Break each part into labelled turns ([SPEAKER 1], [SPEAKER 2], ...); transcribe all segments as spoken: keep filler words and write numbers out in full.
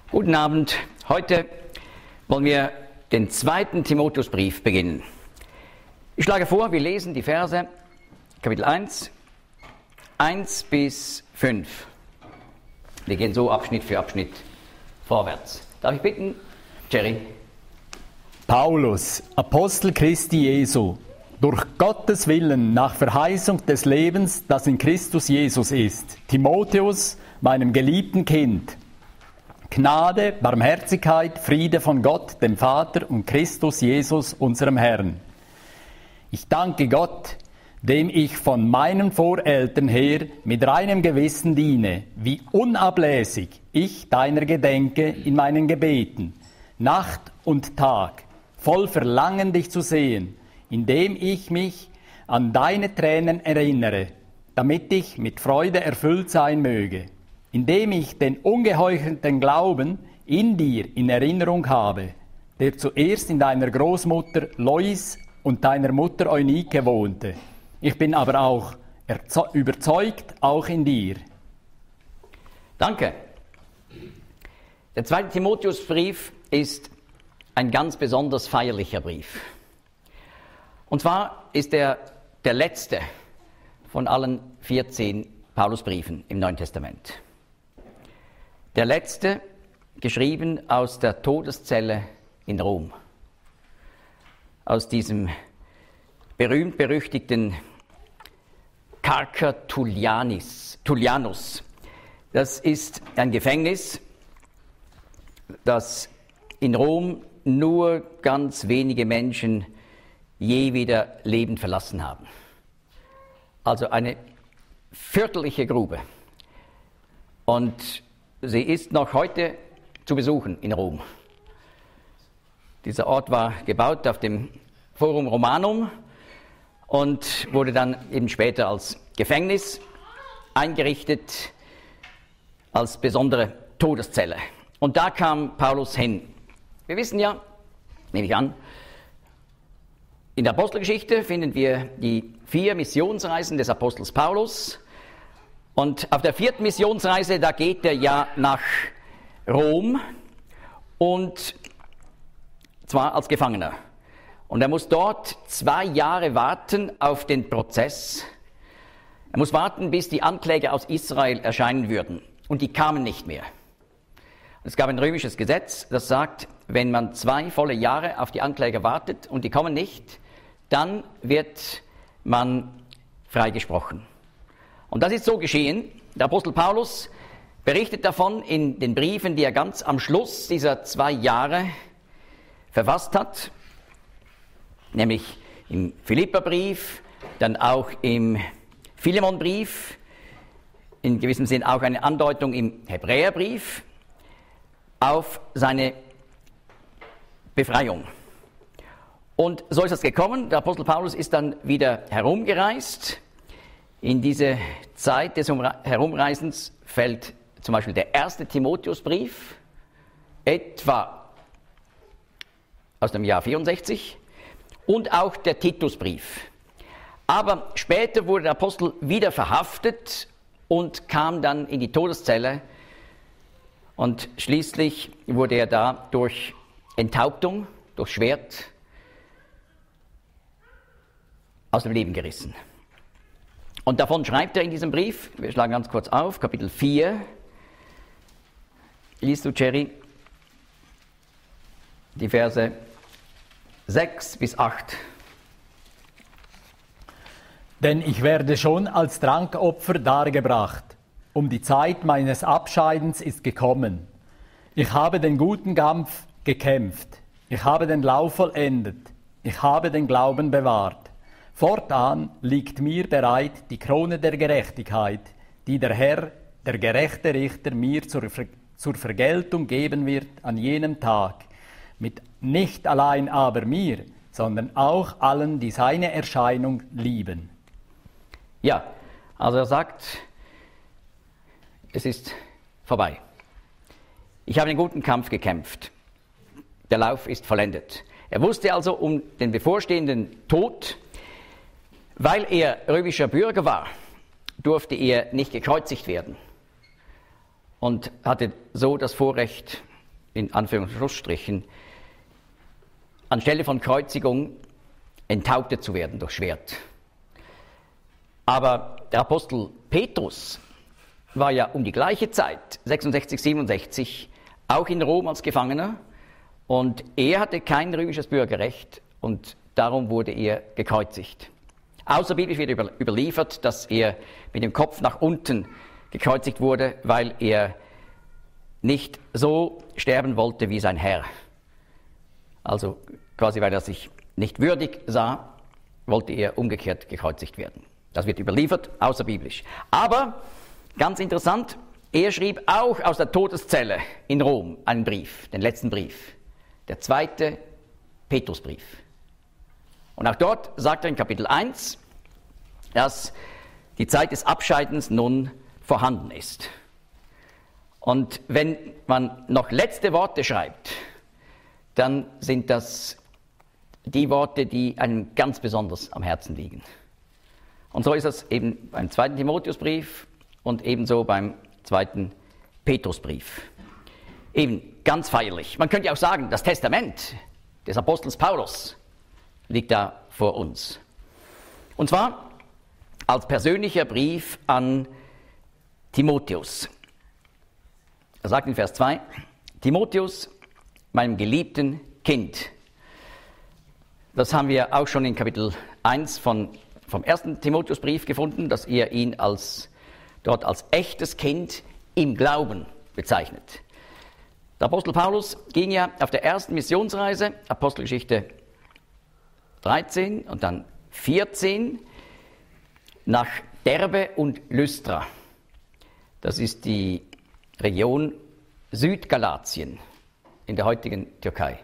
[SPEAKER 1] Guten Abend. Heute wollen wir den zweiten Timotheusbrief beginnen. Ich schlage vor, wir lesen die Verse Kapitel eins, eins bis fünf. Wir gehen so Abschnitt für Abschnitt vorwärts. Darf ich bitten, Jerry?
[SPEAKER 2] Paulus, Apostel Christi Jesu, durch Gottes Willen nach Verheißung des Lebens, das in Christus Jesus ist, Timotheus, meinem geliebten Kind, Gnade, Barmherzigkeit, Friede von Gott, dem Vater und Christus Jesus, unserem Herrn. Ich danke Gott, dem ich von meinen Voreltern her mit reinem Gewissen diene, wie unablässig ich deiner gedenke in meinen Gebeten, Nacht und Tag, voll Verlangen, dich zu sehen, indem ich mich an deine Tränen erinnere, damit ich mit Freude erfüllt sein möge, indem ich den ungeheuchelten Glauben in dir in Erinnerung habe, der zuerst in deiner Großmutter Lois und deiner Mutter Eunike wohnte. Ich bin aber auch überzeugt, auch in dir.
[SPEAKER 1] Danke. Der zweite Timotheusbrief ist ein ganz besonders feierlicher Brief. Und zwar ist er der letzte von allen vierzehn Paulusbriefen im Neuen Testament. Der letzte, geschrieben aus der Todeszelle in Rom. Aus diesem berühmt-berüchtigten Carcer Tullianis, Tullianus. Das ist ein Gefängnis, das in Rom nur ganz wenige Menschen je wieder lebend verlassen haben. Also eine fürchterliche Grube. Und sie ist noch heute zu besuchen in Rom. Dieser Ort war gebaut auf dem Forum Romanum und wurde dann eben später als Gefängnis eingerichtet, als besondere Todeszelle. Und da kam Paulus hin. Wir wissen ja, nehme ich an, in der Apostelgeschichte finden wir die vier Missionsreisen des Apostels Paulus. Und auf der vierten Missionsreise, da geht er ja nach Rom, und zwar als Gefangener. Und er muss dort zwei Jahre warten auf den Prozess. Er muss warten, bis die Ankläger aus Israel erscheinen würden. Und die kamen nicht mehr. Es gab ein römisches Gesetz, das sagt, wenn man zwei volle Jahre auf die Ankläger wartet und die kommen nicht, dann wird man freigesprochen. Und das ist so geschehen. Der Apostel Paulus berichtet davon in den Briefen, die er ganz am Schluss dieser zwei Jahre verfasst hat, nämlich im Philipperbrief, dann auch im Philemonbrief, in gewissem Sinn auch eine Andeutung im Hebräerbrief, auf seine Befreiung. Und so ist es gekommen. Der Apostel Paulus ist dann wieder herumgereist. In diese Zeit des Herumreisens fällt zum Beispiel der erste Timotheusbrief, etwa aus dem Jahr vierundsechzig, und auch der Titusbrief. Aber später wurde der Apostel wieder verhaftet und kam dann in die Todeszelle, und schließlich wurde er da durch Enthauptung, durch Schwert aus dem Leben gerissen. Und davon schreibt er in diesem Brief, wir schlagen ganz kurz auf, Kapitel vier. Liest du, Jerry, die Verse sechs bis acht.
[SPEAKER 2] Denn ich werde schon als Trankopfer dargebracht, um die Zeit meines Abscheidens ist gekommen. Ich habe den guten Kampf gekämpft, ich habe den Lauf vollendet, ich habe den Glauben bewahrt. Fortan liegt mir bereit die Krone der Gerechtigkeit, die der Herr, der gerechte Richter, mir zur, Ver- zur Vergeltung geben wird an jenem Tag. Mit nicht allein aber mir, sondern auch allen, die seine Erscheinung lieben.
[SPEAKER 1] Ja, also er sagt, es ist vorbei. Ich habe den guten Kampf gekämpft. Der Lauf ist vollendet. Er wusste also um den bevorstehenden Tod. Weil er römischer Bürger war, durfte er nicht gekreuzigt werden und hatte so das Vorrecht, in Anführungs- und Schlussstrichen, anstelle von Kreuzigung enthauptet zu werden durch Schwert. Aber der Apostel Petrus war ja um die gleiche Zeit, sechsundsechzig, siebenundsechzig, auch in Rom als Gefangener, und er hatte kein römisches Bürgerrecht und darum wurde er gekreuzigt. Außerbiblisch wird über, überliefert, dass er mit dem Kopf nach unten gekreuzigt wurde, weil er nicht so sterben wollte wie sein Herr. Also quasi, weil er sich nicht würdig sah, wollte er umgekehrt gekreuzigt werden. Das wird überliefert, außerbiblisch. Aber, ganz interessant, er schrieb auch aus der Todeszelle in Rom einen Brief, den letzten Brief, der zweite Petrusbrief. Und auch dort sagt er in Kapitel eins, dass die Zeit des Abscheidens nun vorhanden ist. Und wenn man noch letzte Worte schreibt, dann sind das die Worte, die einem ganz besonders am Herzen liegen. Und so ist es eben beim zweiten Timotheusbrief und ebenso beim zweiten Petrusbrief. Eben ganz feierlich. Man könnte auch sagen, das Testament des Apostels Paulus liegt da vor uns. Und zwar als persönlicher Brief an Timotheus. Er sagt in Vers zwei, Timotheus, meinem geliebten Kind. Das haben wir auch schon in Kapitel eins von, vom ersten Timotheusbrief gefunden, dass er ihn als, dort als echtes Kind im Glauben bezeichnet. Der Apostel Paulus ging ja auf der ersten Missionsreise, Apostelgeschichte dreizehn und dann vierzehn, nach Derbe und Lystra. Das ist die Region Südgalatien in der heutigen Türkei.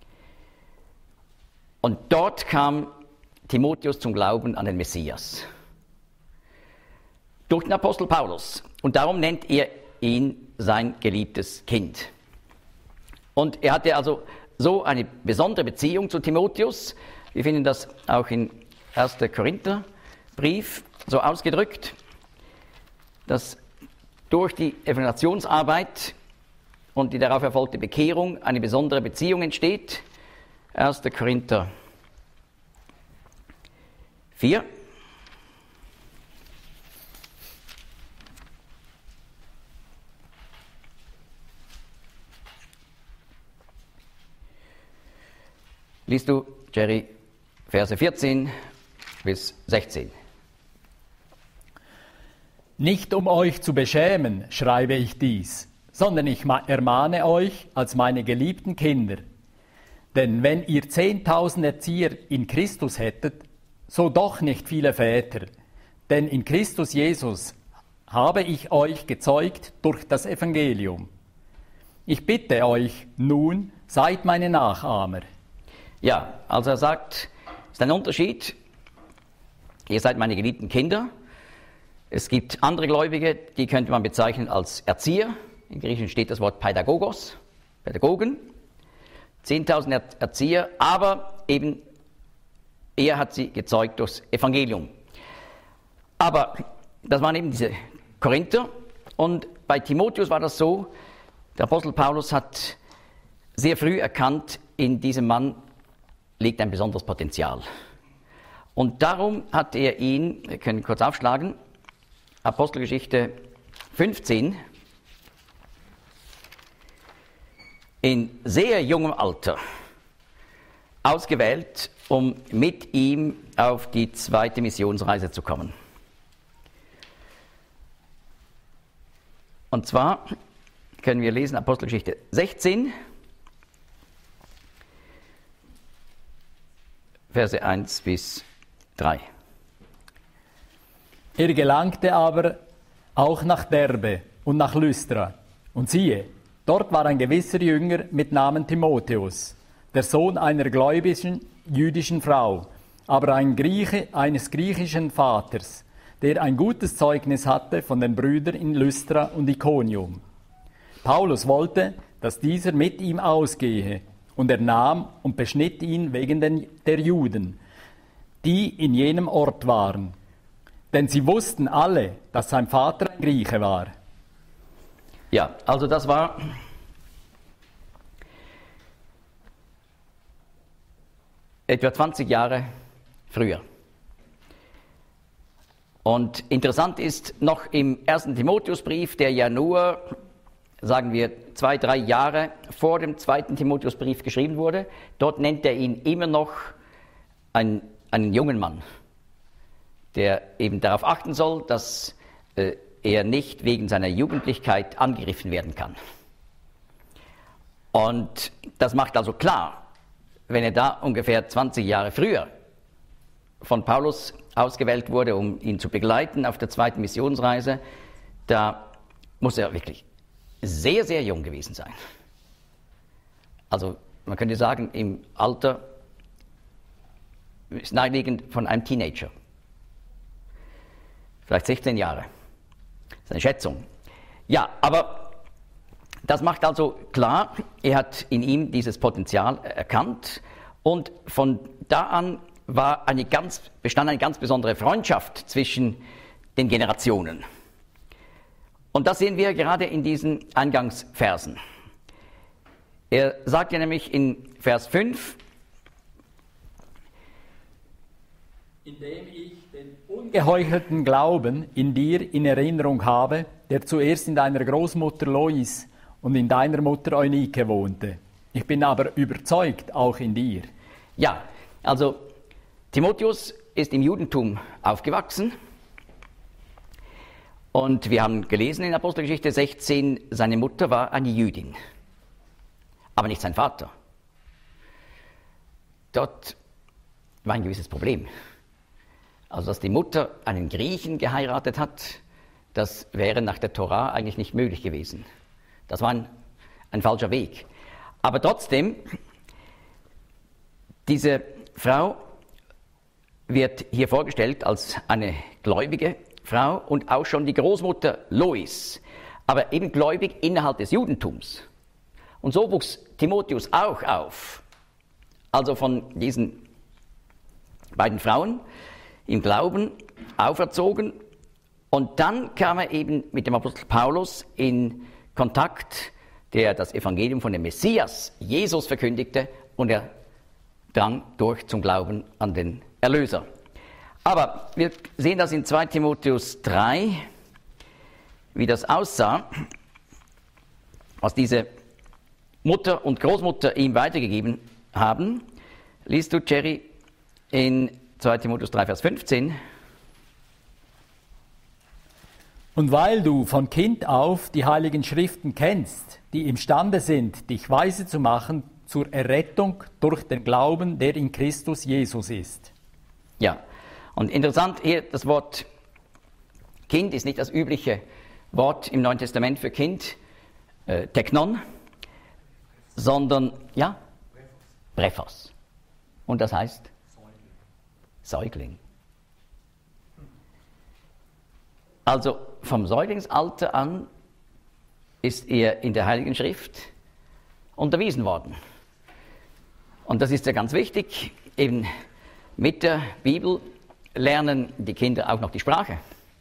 [SPEAKER 1] Und dort kam Timotheus zum Glauben an den Messias. Durch den Apostel Paulus. Und darum nennt er ihn sein geliebtes Kind. Und er hatte also so eine besondere Beziehung zu Timotheus. Wir finden das auch in ersten Korintherbrief so ausgedrückt, dass durch die Evangelisationsarbeit und die darauf erfolgte Bekehrung eine besondere Beziehung entsteht. erster Korinther vier. Liest du, Jerry, Verse vierzehn bis sechzehn.
[SPEAKER 2] Nicht um euch zu beschämen, schreibe ich dies, sondern ich ermahne euch als meine geliebten Kinder. Denn wenn ihr zehntausend Erzieher in Christus hättet, so doch nicht viele Väter. Denn in Christus Jesus habe ich euch gezeugt durch das Evangelium. Ich bitte euch nun, seid meine Nachahmer.
[SPEAKER 1] Ja, also er sagt, es ist ein Unterschied. Ihr seid meine geliebten Kinder. Es gibt andere Gläubige, die könnte man bezeichnen als Erzieher. Im Griechischen steht das Wort Pädagogos, Pädagogen. zehntausend Erzieher, aber eben er hat sie gezeugt durchs Evangelium. Aber das waren eben diese Korinther. Und bei Timotheus war das so, der Apostel Paulus hat sehr früh erkannt, in diesem Mann liegt ein besonderes Potenzial. Und darum hat er ihn, wir können kurz aufschlagen, Apostelgeschichte fünfzehn, in sehr jungem Alter ausgewählt, um mit ihm auf die zweite Missionsreise zu kommen. Und zwar können wir lesen Apostelgeschichte sechzehn, Verse eins bis drei.
[SPEAKER 2] Er gelangte aber auch nach Derbe und nach Lystra. Und siehe, dort war ein gewisser Jünger mit Namen Timotheus, der Sohn einer gläubigen jüdischen Frau, aber ein Grieche eines griechischen Vaters, der ein gutes Zeugnis hatte von den Brüdern in Lystra und Ikonium. Paulus wollte, dass dieser mit ihm ausgehe, und er nahm und beschnitt ihn wegen den, der Juden, die in jenem Ort waren. Denn sie wussten alle, dass sein Vater ein Grieche war.
[SPEAKER 1] Ja, also das war etwa zwanzig Jahre früher. Und interessant ist, noch im ersten Timotheusbrief, der ja nur, sagen wir, zwei, drei Jahre vor dem zweiten Timotheusbrief geschrieben wurde, dort nennt er ihn immer noch einen, einen jungen Mann, der eben darauf achten soll, dass äh, er nicht wegen seiner Jugendlichkeit angegriffen werden kann. Und das macht also klar, wenn er da ungefähr zwanzig Jahre früher von Paulus ausgewählt wurde, um ihn zu begleiten auf der zweiten Missionsreise, da muss er wirklich sehr, sehr jung gewesen sein. Also man könnte sagen, im Alter ist naheliegend von einem Teenager. Vielleicht sechzehn Jahre. Das ist eine Schätzung. Ja, aber das macht also klar, er hat in ihm dieses Potenzial erkannt und von da an war eine ganz, bestand eine ganz besondere Freundschaft zwischen den Generationen. Und das sehen wir gerade in diesen Eingangsversen. Er sagt ja nämlich in Vers fünf,
[SPEAKER 2] indem ich den ungeheuchelten Glauben in dir in Erinnerung habe, der zuerst in deiner Großmutter Lois und in deiner Mutter Eunike wohnte. Ich bin aber überzeugt, auch in dir.
[SPEAKER 1] Ja, also Timotheus ist im Judentum aufgewachsen und wir haben gelesen in Apostelgeschichte sechzehn, seine Mutter war eine Jüdin, aber nicht sein Vater. Dort war ein gewisses Problem. Also, dass die Mutter einen Griechen geheiratet hat, das wäre nach der Tora eigentlich nicht möglich gewesen. Das war ein, ein falscher Weg. Aber trotzdem, diese Frau wird hier vorgestellt als eine gläubige Frau und auch schon die Großmutter Lois, aber eben gläubig innerhalb des Judentums. Und so wuchs Timotheus auch auf. Also von diesen beiden Frauen im Glauben auferzogen. Und dann kam er eben mit dem Apostel Paulus in Kontakt, der das Evangelium von dem Messias, Jesus, verkündigte, und er drang durch zum Glauben an den Erlöser. Aber wir sehen das in zweiter Timotheus drei, wie das aussah, was diese Mutter und Großmutter ihm weitergegeben haben. Liest du, Jerry, in zweiter Timotheus drei, Vers fünfzehn.
[SPEAKER 2] Und weil du von Kind auf die Heiligen Schriften kennst, die imstande sind, dich weise zu machen zur Errettung durch den Glauben, der in Christus Jesus ist.
[SPEAKER 1] Ja, und interessant hier, das Wort Kind ist nicht das übliche Wort im Neuen Testament für Kind, äh, Teknon, sondern, ja, Brephos. Und das heißt Säugling. Also vom Säuglingsalter an ist er in der Heiligen Schrift unterwiesen worden. Und das ist ja ganz wichtig, eben mit der Bibel lernen die Kinder auch noch die Sprache.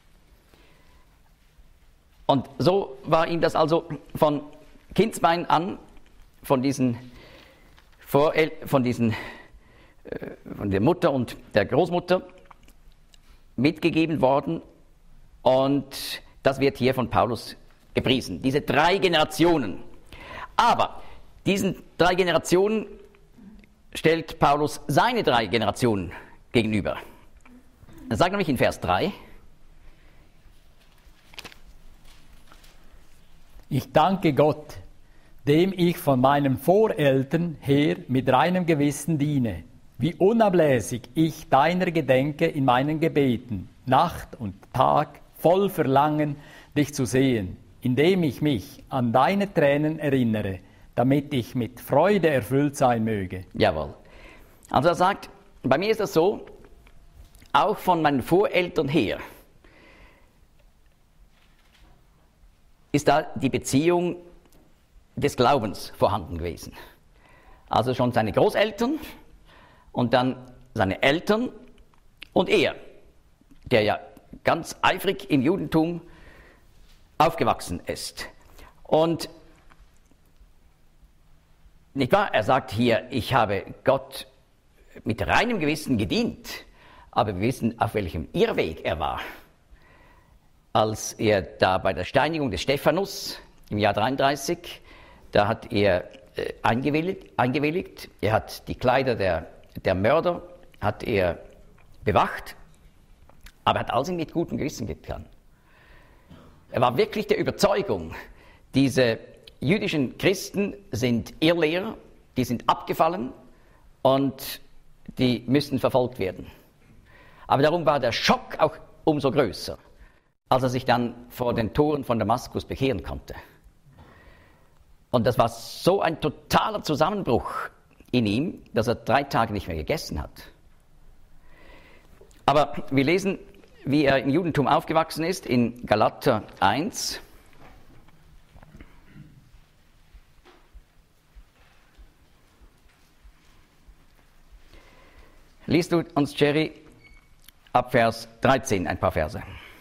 [SPEAKER 1] Und so war ihm das also von Kindsbein an, von diesen, Vorel- von diesen äh, von der Mutter und der Großmutter mitgegeben worden. Und das wird hier von Paulus gepriesen, diese drei Generationen. Aber diesen drei Generationen stellt Paulus seine drei Generationen gegenüber. Er sagt nämlich in Vers drei,
[SPEAKER 2] ich danke Gott, dem ich von meinen Voreltern her mit reinem Gewissen diene, wie unablässig ich deiner gedenke in meinen Gebeten, Nacht und Tag, voll Verlangen, dich zu sehen, indem ich mich an deine Tränen erinnere, damit ich mit Freude erfüllt sein möge.
[SPEAKER 1] Jawohl. Also er sagt, bei mir ist das so, auch von meinen Voreltern her ist da die Beziehung des Glaubens vorhanden gewesen. Also schon seine Großeltern und dann seine Eltern und er, der ja ganz eifrig im Judentum aufgewachsen ist. Und nicht wahr, er sagt hier, ich habe Gott mit reinem Gewissen gedient, aber wir wissen, auf welchem Irrweg er war. Als er da bei der Steinigung des Stephanus im Jahr dreiunddreißig, da hat er äh, eingewilligt, eingewilligt, er hat die Kleider der, der Mörder, hat er bewacht, aber er hat alles mit gutem Gewissen getan. Er war wirklich der Überzeugung, diese jüdischen Christen sind Irrlehrer, die sind abgefallen und die müssen verfolgt werden. Aber darum war der Schock auch umso größer, als er sich dann vor den Toren von Damaskus bekehren konnte. Und das war so ein totaler Zusammenbruch in ihm, dass er drei Tage nicht mehr gegessen hat. Aber wir lesen, wie er im Judentum aufgewachsen ist, in Galater eins. Liest du uns, Jerry, ab Vers dreizehn ein paar Verse.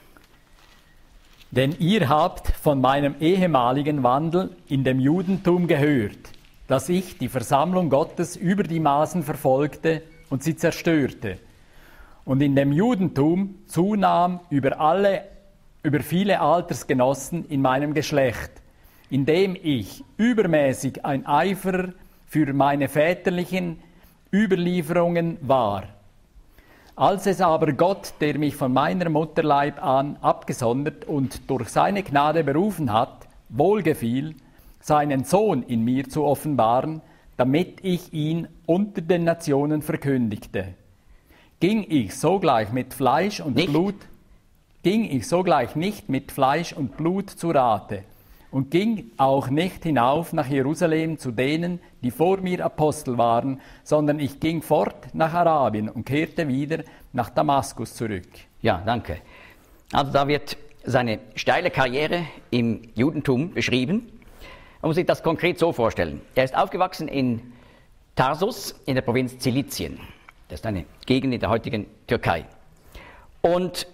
[SPEAKER 2] Denn ihr habt von meinem ehemaligen Wandel in dem Judentum gehört, dass ich die Versammlung Gottes über die Maßen verfolgte und sie zerstörte, und in dem Judentum zunahm über alle, über viele Altersgenossen in meinem Geschlecht, indem ich übermäßig ein Eiferer für meine väterlichen Überlieferungen war. Als es aber Gott, der mich von meiner Mutterleib an abgesondert und durch seine Gnade berufen hat, wohlgefiel, seinen Sohn in mir zu offenbaren, damit ich ihn unter den Nationen verkündigte, ging ich sogleich mit Fleisch und
[SPEAKER 1] nicht.
[SPEAKER 2] Blut, ging ich sogleich nicht mit Fleisch und Blut zu Rate und ging auch nicht hinauf nach Jerusalem zu denen, die vor mir Apostel waren, sondern ich ging fort nach Arabien und kehrte wieder nach Damaskus zurück.
[SPEAKER 1] Ja, danke. Also da wird seine steile Karriere im Judentum beschrieben. Man muss sich das konkret so vorstellen. Er ist aufgewachsen in Tarsus in der Provinz Zilizien. Das ist eine Gegend in der heutigen Türkei. Und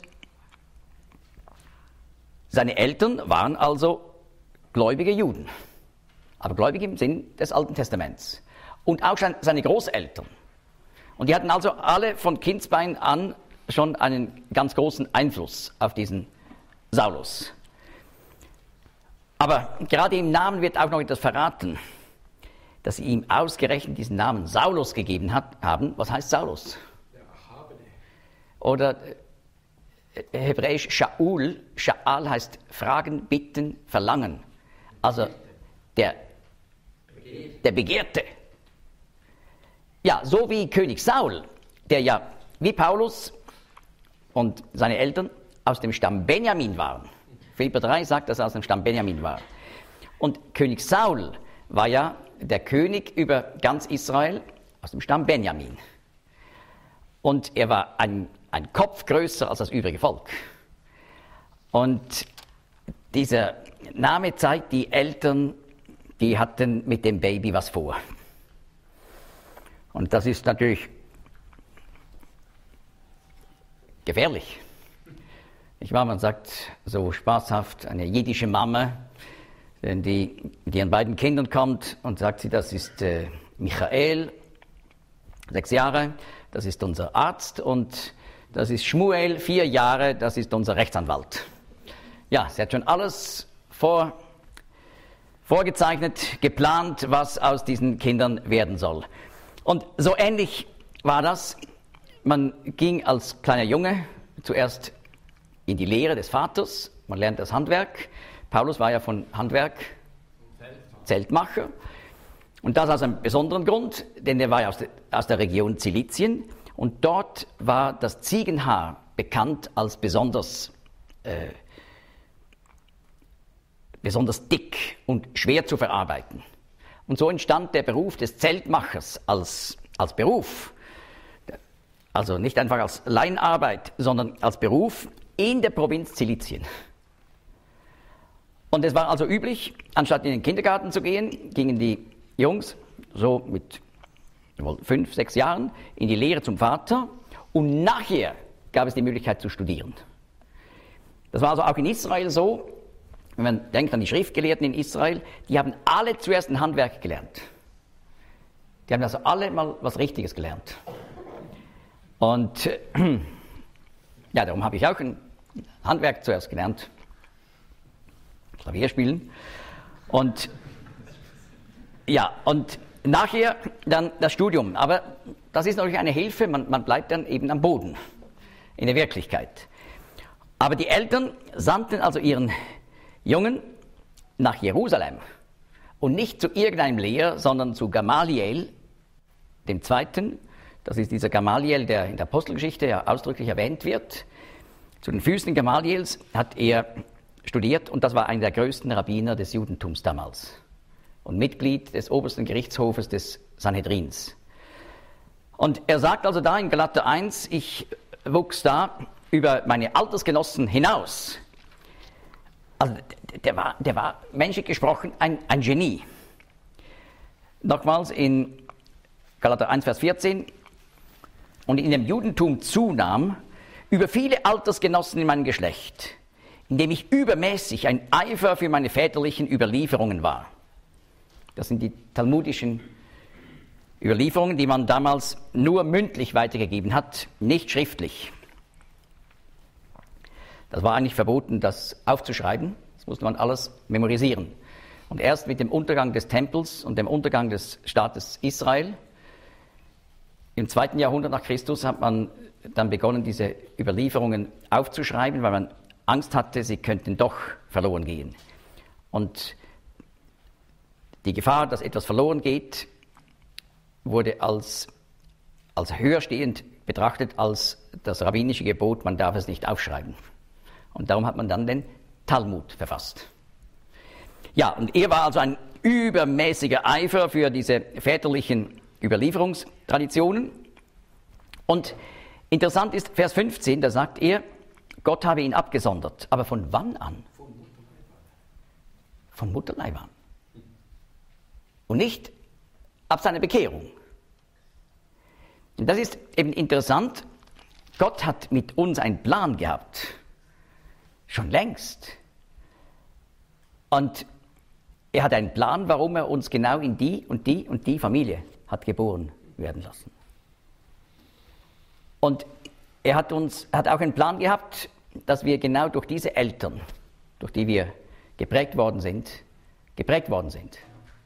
[SPEAKER 1] seine Eltern waren also gläubige Juden, aber gläubig im Sinn des Alten Testaments. Und auch seine Großeltern. Und die hatten also alle von Kindsbein an schon einen ganz großen Einfluss auf diesen Saulus. Aber gerade im Namen wird auch noch etwas verraten, dass sie ihm ausgerechnet diesen Namen Saulus gegeben hat, haben. Was heißt Saulus?
[SPEAKER 3] Der Erhabene.
[SPEAKER 1] Oder äh, hebräisch Shaul. Sha'al heißt fragen, bitten, verlangen. Also der, der Begehrte. Ja, so wie König Saul, der ja wie Paulus und seine Eltern aus dem Stamm Benjamin waren. Philipper drei sagt, dass er aus dem Stamm Benjamin war. Und König Saul war ja der König über ganz Israel aus dem Stamm Benjamin. Und er war ein, ein Kopf größer als das übrige Volk. Und dieser Name zeigt, die Eltern, die hatten mit dem Baby was vor. Und das ist natürlich gefährlich. Nicht wahr? Man sagt so spaßhaft, eine jiddische Mama, wenn die mit ihren beiden Kindern kommt und sagt sie, das ist äh, Michael, sechs Jahre, das ist unser Arzt, und das ist Schmuel, vier Jahre, das ist unser Rechtsanwalt. Ja, sie hat schon alles vor, vorgezeichnet, geplant, was aus diesen Kindern werden soll. Und so ähnlich war das. Man ging als kleiner Junge zuerst in die Lehre des Vaters, man lernt das Handwerk. Paulus war ja von Handwerk Zeltmacher. Und das aus einem besonderen Grund, denn er war ja aus der, aus der Region Zilizien. Und dort war das Ziegenhaar bekannt als besonders, äh, besonders dick und schwer zu verarbeiten. Und so entstand der Beruf des Zeltmachers als, als Beruf. Also nicht einfach als Leinarbeit, sondern als Beruf in der Provinz Zilizien. Und es war also üblich, anstatt in den Kindergarten zu gehen, gingen die Jungs so mit wohl fünf, sechs Jahren in die Lehre zum Vater, und nachher gab es die Möglichkeit zu studieren. Das war also auch in Israel so, wenn man denkt an die Schriftgelehrten in Israel, die haben alle zuerst ein Handwerk gelernt. Die haben also alle mal was Richtiges gelernt. Und äh, ja, darum habe ich auch ein Handwerk zuerst gelernt, Klavier spielen. Und ja, und nachher dann das Studium. Aber das ist natürlich eine Hilfe, man, man bleibt dann eben am Boden, in der Wirklichkeit. Aber die Eltern sandten also ihren Jungen nach Jerusalem. Und nicht zu irgendeinem Lehrer, sondern zu Gamaliel, dem Zweiten. Das ist dieser Gamaliel, der in der Apostelgeschichte ja ausdrücklich erwähnt wird. Zu den Füßen Gamaliels hat er studiert und das war einer der größten Rabbiner des Judentums damals. Und Mitglied des obersten Gerichtshofes des Sanhedrins. Und er sagt also da in Galater eins, ich wuchs da über meine Altersgenossen hinaus. Also der war, der war menschlich gesprochen ein, ein Genie. Nochmals in Galater eins, Vers vierzehn. Und in dem Judentum zunahm über viele Altersgenossen in meinem Geschlecht, indem ich übermäßig ein Eifer für meine väterlichen Überlieferungen war. Das sind die talmudischen Überlieferungen, die man damals nur mündlich weitergegeben hat, nicht schriftlich. Das war eigentlich verboten, das aufzuschreiben. Das musste man alles memorisieren. Und erst mit dem Untergang des Tempels und dem Untergang des Staates Israel im zweiten Jahrhundert nach Christus hat man dann begonnen, diese Überlieferungen aufzuschreiben, weil man Angst hatte, sie könnten doch verloren gehen. Und die Gefahr, dass etwas verloren geht, wurde als, als höher stehend betrachtet als das rabbinische Gebot, man darf es nicht aufschreiben. Und darum hat man dann den Talmud verfasst. Ja, und er war also ein übermäßiger Eifer für diese väterlichen Überlieferungstraditionen. Und interessant ist Vers fünfzehn, da sagt er, Gott habe ihn abgesondert. Aber von wann an? Von Mutterleib an. Und nicht ab seiner Bekehrung. Und das ist eben interessant. Gott hat mit uns einen Plan gehabt. Schon längst. Und er hat einen Plan, warum er uns genau in die und die und die Familie hat geboren werden lassen. Und er hat uns, hat auch einen Plan gehabt, dass wir genau durch diese Eltern, durch die wir geprägt worden sind, geprägt worden sind.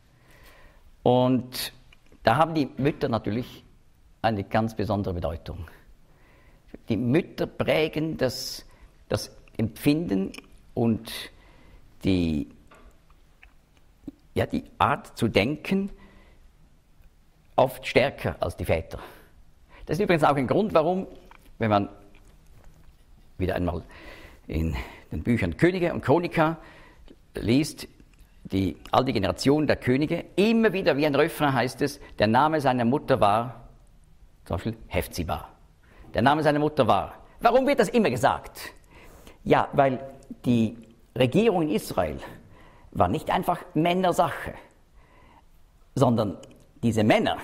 [SPEAKER 1] Und da haben die Mütter natürlich eine ganz besondere Bedeutung. Die Mütter prägen das, das Empfinden und die, ja, die Art zu denken oft stärker als die Väter. Das ist übrigens auch ein Grund, warum, wenn man wieder einmal in den Büchern Könige und Chronika liest, die alte Generation der Könige, immer wieder wie ein Refrain heißt es, der Name seiner Mutter war, zum Beispiel Hephzibah. Der Name seiner Mutter war. Warum wird das immer gesagt? Ja, weil die Regierung in Israel war nicht einfach Männersache, sondern diese Männer,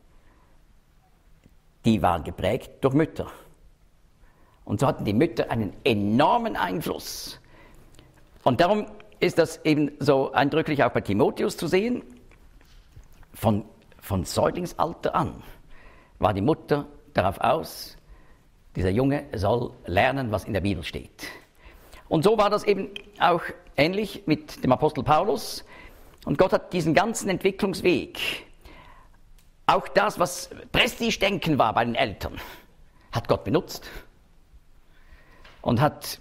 [SPEAKER 1] die waren geprägt durch Mütter. Und so hatten die Mütter einen enormen Einfluss. Und darum ist das eben so eindrücklich auch bei Timotheus zu sehen. Von, von Säuglingsalter an war die Mutter darauf aus, dieser Junge soll lernen, was in der Bibel steht. Und so war das eben auch ähnlich mit dem Apostel Paulus. Und Gott hat diesen ganzen Entwicklungsweg, auch das, was Prestigedenken war bei den Eltern, hat Gott benutzt. Und hat,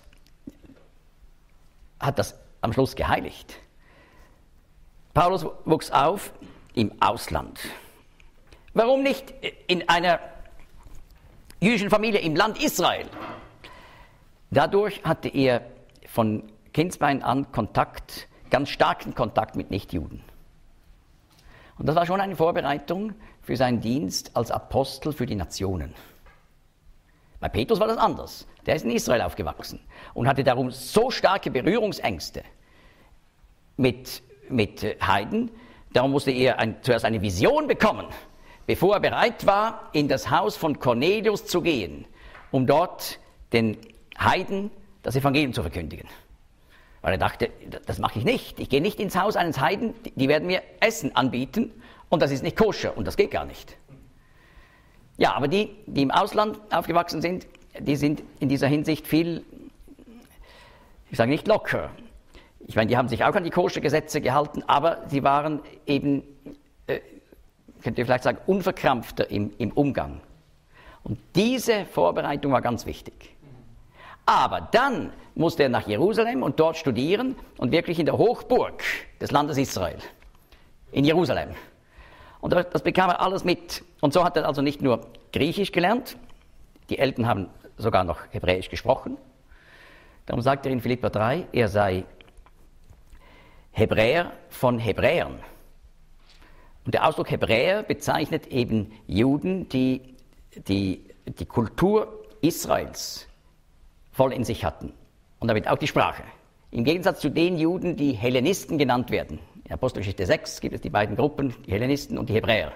[SPEAKER 1] hat das am Schluss geheiligt. Paulus wuchs auf im Ausland. Warum nicht in einer jüdischen Familie im Land Israel? Dadurch hatte er von Kindsbein an Kontakt, ganz starken Kontakt mit Nichtjuden. Und das war schon eine Vorbereitung für seinen Dienst als Apostel für die Nationen. Bei Petrus war das anders. Der ist in Israel aufgewachsen und hatte darum so starke Berührungsängste mit, mit Heiden. Darum musste er ein, zuerst eine Vision bekommen, bevor er bereit war, in das Haus von Cornelius zu gehen, um dort den Heiden das Evangelium zu verkündigen. Weil er dachte, das mache ich nicht. Ich gehe nicht ins Haus eines Heiden, die werden mir Essen anbieten und das ist nicht koscher und das geht gar nicht. Ja, aber die, die im Ausland aufgewachsen sind, die sind in dieser Hinsicht viel, ich sage nicht locker. Ich meine, die haben sich auch an die Koscher-Gesetze gehalten, aber sie waren eben, äh, könnt ihr vielleicht sagen, unverkrampfter im, im Umgang. Und diese Vorbereitung war ganz wichtig. Aber dann musste er nach Jerusalem und dort studieren und wirklich in der Hochburg des Landes Israel, in Jerusalem. Und das bekam er alles mit. Und so hat er also nicht nur Griechisch gelernt, die Eltern haben sogar noch Hebräisch gesprochen. Darum sagt er in Philipper drei, er sei Hebräer von Hebräern. Und der Ausdruck Hebräer bezeichnet eben Juden, die die, die Kultur Israels voll in sich hatten. Und damit auch die Sprache. Im Gegensatz zu den Juden, die Hellenisten genannt werden. In Apostelgeschichte sechs gibt es die beiden Gruppen, die Hellenisten und die Hebräer.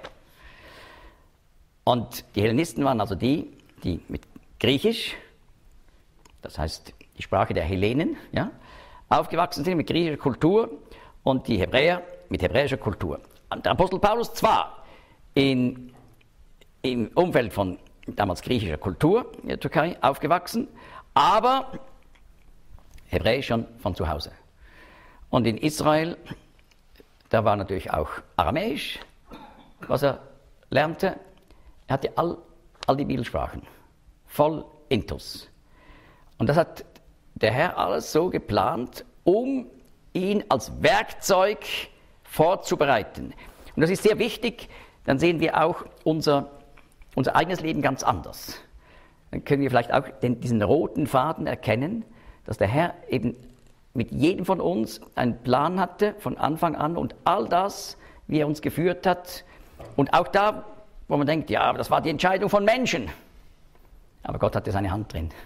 [SPEAKER 1] Und die Hellenisten waren also die, die mit Griechisch, das heißt die Sprache der Hellenen, ja, aufgewachsen sind mit griechischer Kultur, und die Hebräer mit hebräischer Kultur. Und der Apostel Paulus zwar in, im Umfeld von damals griechischer Kultur in der Türkei aufgewachsen, aber Hebräisch schon von zu Hause. Und in Israel, da war natürlich auch Aramäisch, was er lernte. Er hatte all, all die Bibelsprachen, voll Intus. Und das hat der Herr alles so geplant, um ihn als Werkzeug vorzubereiten. Und das ist sehr wichtig, dann sehen wir auch unser, unser eigenes Leben ganz anders. Dann können wir vielleicht auch den, diesen roten Faden erkennen, dass der Herr eben mit jedem von uns einen Plan hatte von Anfang an und all das, wie er uns geführt hat. Und auch da, wo man denkt, ja, aber das war die Entscheidung von Menschen. Aber Gott hatte seine Hand drin.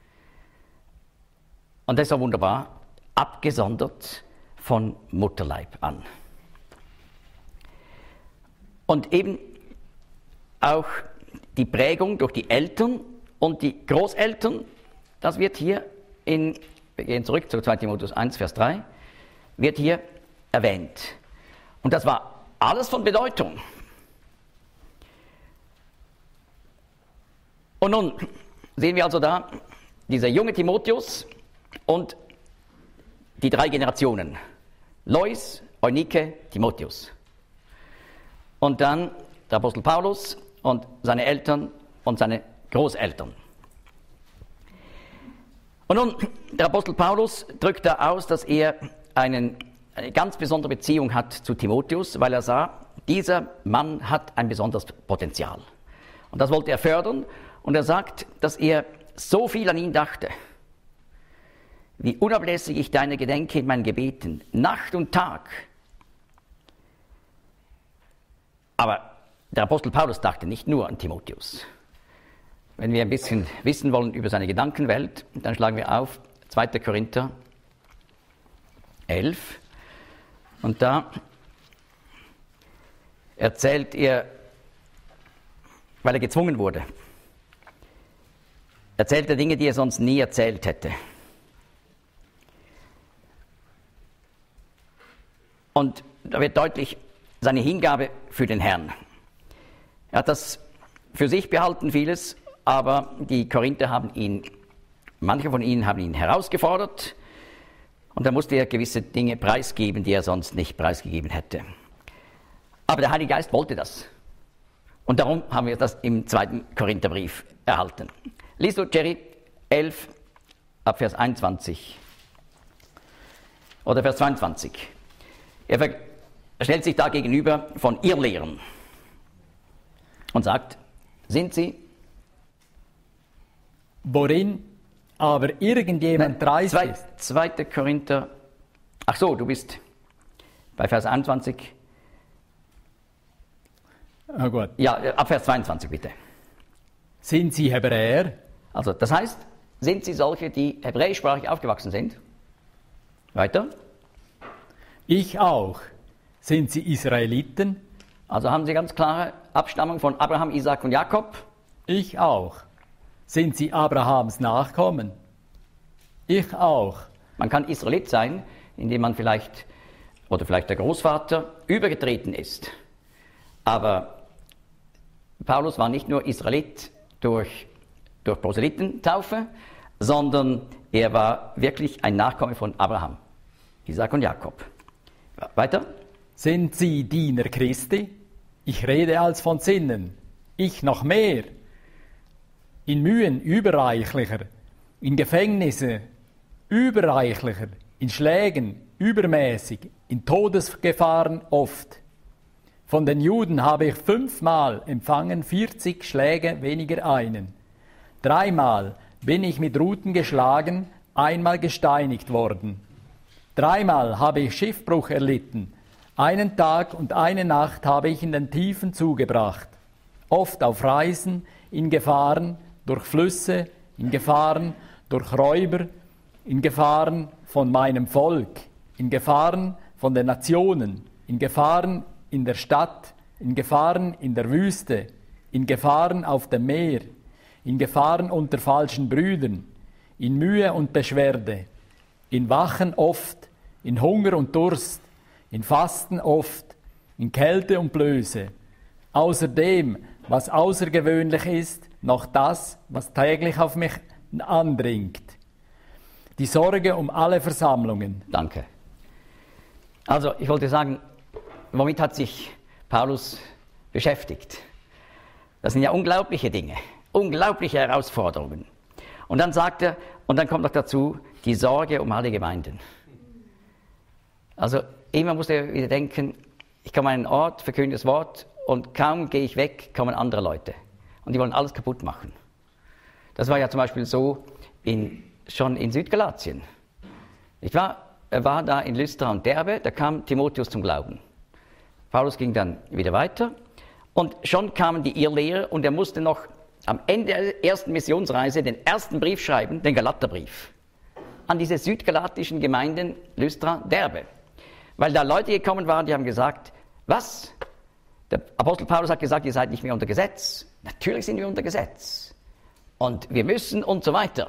[SPEAKER 1] Und das ist so wunderbar, abgesondert von Mutterleib an. Und eben auch die Prägung durch die Eltern und die Großeltern, das wird hier in, wir gehen zurück zu zweiter Timotheus eins, Vers drei, wird hier erwähnt. Und das war alles von Bedeutung. Und nun sehen wir also da, dieser junge Timotheus und die drei Generationen, Lois, Eunike, Timotheus. Und dann der Apostel Paulus und seine Eltern und seine Großeltern. Und nun, der Apostel Paulus drückt da aus, dass er einen, eine ganz besondere Beziehung hat zu Timotheus, weil er sah, dieser Mann hat ein besonderes Potenzial. Und das wollte er fördern. Und er sagt, dass er so viel an ihn dachte. Wie unablässig ich deine gedenke in meinen Gebeten, Nacht und Tag. Aber der Apostel Paulus dachte nicht nur an Timotheus. Wenn wir ein bisschen wissen wollen über seine Gedankenwelt, dann schlagen wir auf zweiter Korinther elf. Und da erzählt er, weil er gezwungen wurde, erzählt er Dinge, die er sonst nie erzählt hätte. Und da wird deutlich seine Hingabe für den Herrn. Er hat das für sich behalten, vieles, aber die Korinther haben ihn, manche von ihnen haben ihn herausgefordert und da musste er gewisse Dinge preisgeben, die er sonst nicht preisgegeben hätte. Aber der Heilige Geist wollte das. Und darum haben wir das im zweiten Korintherbrief erhalten. Liest du, Jerry, elf, ab Vers einundzwanzig oder Vers zweiundzwanzig. Er stellt sich da gegenüber von Irrlehrern und sagt, sind sie,
[SPEAKER 2] worin aber irgendjemand dreist
[SPEAKER 1] zwei,
[SPEAKER 2] ist.
[SPEAKER 1] zweiter Korinther, ach so, du bist bei Vers einundzwanzig.
[SPEAKER 2] Ah, gut.
[SPEAKER 1] Ja, ab Vers zweiundzwanzig bitte.
[SPEAKER 2] Sind sie Hebräer?
[SPEAKER 1] Also, das heißt, sind sie solche, die hebräischsprachig aufgewachsen sind? Weiter.
[SPEAKER 2] Ich auch. Sind sie Israeliten?
[SPEAKER 1] Also haben sie ganz klare Abstammung von Abraham, Isaak und Jakob?
[SPEAKER 2] Ich auch. Sind sie Abrahams Nachkommen? Ich auch.
[SPEAKER 1] Man kann Israelit sein, indem man vielleicht, oder vielleicht der Großvater, übergetreten ist. Aber Paulus war nicht nur Israelit durch, durch Proselytentaufe, sondern er war wirklich ein Nachkomme von Abraham, Isaak und Jakob. Weiter.
[SPEAKER 2] Sind Sie Diener Christi? Ich rede als von Sinnen. Ich noch mehr. In Mühen überreichlicher, in Gefängnisse überreichlicher, in Schlägen übermäßig, in Todesgefahren oft. Von den Juden habe ich fünfmal empfangen, vierzig Schläge weniger einen. Dreimal bin ich mit Ruten geschlagen, einmal gesteinigt worden. Dreimal habe ich Schiffbruch erlitten. Einen Tag und eine Nacht habe ich in den Tiefen zugebracht. Oft auf Reisen, in Gefahren, durch Flüsse, in Gefahren, durch Räuber, in Gefahren von meinem Volk, in Gefahren von den Nationen, in Gefahren in der Stadt, in Gefahren in der Wüste, in Gefahren auf dem Meer, in Gefahren unter falschen Brüdern, in Mühe und Beschwerde, in Wachen oft, in Hunger und Durst, in Fasten oft, in Kälte und Blöße. Außer dem, was außergewöhnlich ist, noch das, was täglich auf mich andringt. Die Sorge um alle Versammlungen.
[SPEAKER 1] Danke. Also, ich wollte sagen, womit hat sich Paulus beschäftigt? Das sind ja unglaubliche Dinge, unglaubliche Herausforderungen. Und dann sagt er, und dann kommt noch dazu, die Sorge um alle Gemeinden. Also, immer muss er wieder denken, ich komme an einen Ort, verkünde das Wort und kaum gehe ich weg, kommen andere Leute. Und die wollen alles kaputt machen. Das war ja zum Beispiel so in, schon in Südgalatien. Ich war, er war da in Lystra und Derbe, da kam Timotheus zum Glauben. Paulus ging dann wieder weiter und schon kamen die Irrlehrer und er musste noch am Ende der ersten Missionsreise den ersten Brief schreiben, den Galaterbrief, an diese südgalatischen Gemeinden Lystra, Derbe. Weil da Leute gekommen waren, die haben gesagt, was? Der Apostel Paulus hat gesagt, ihr seid nicht mehr unter Gesetz. Natürlich sind wir unter Gesetz. Und wir müssen und so weiter.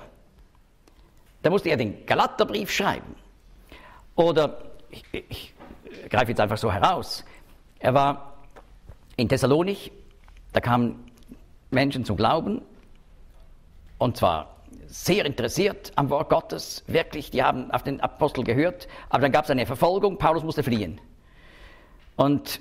[SPEAKER 1] Da musste er den Galaterbrief schreiben. Oder, ich, ich greife jetzt einfach so heraus, er war in Thessalonich, da kamen Menschen zum Glauben, und zwar sehr interessiert am Wort Gottes, wirklich, die haben auf den Apostel gehört, aber dann gab es eine Verfolgung, Paulus musste fliehen. Und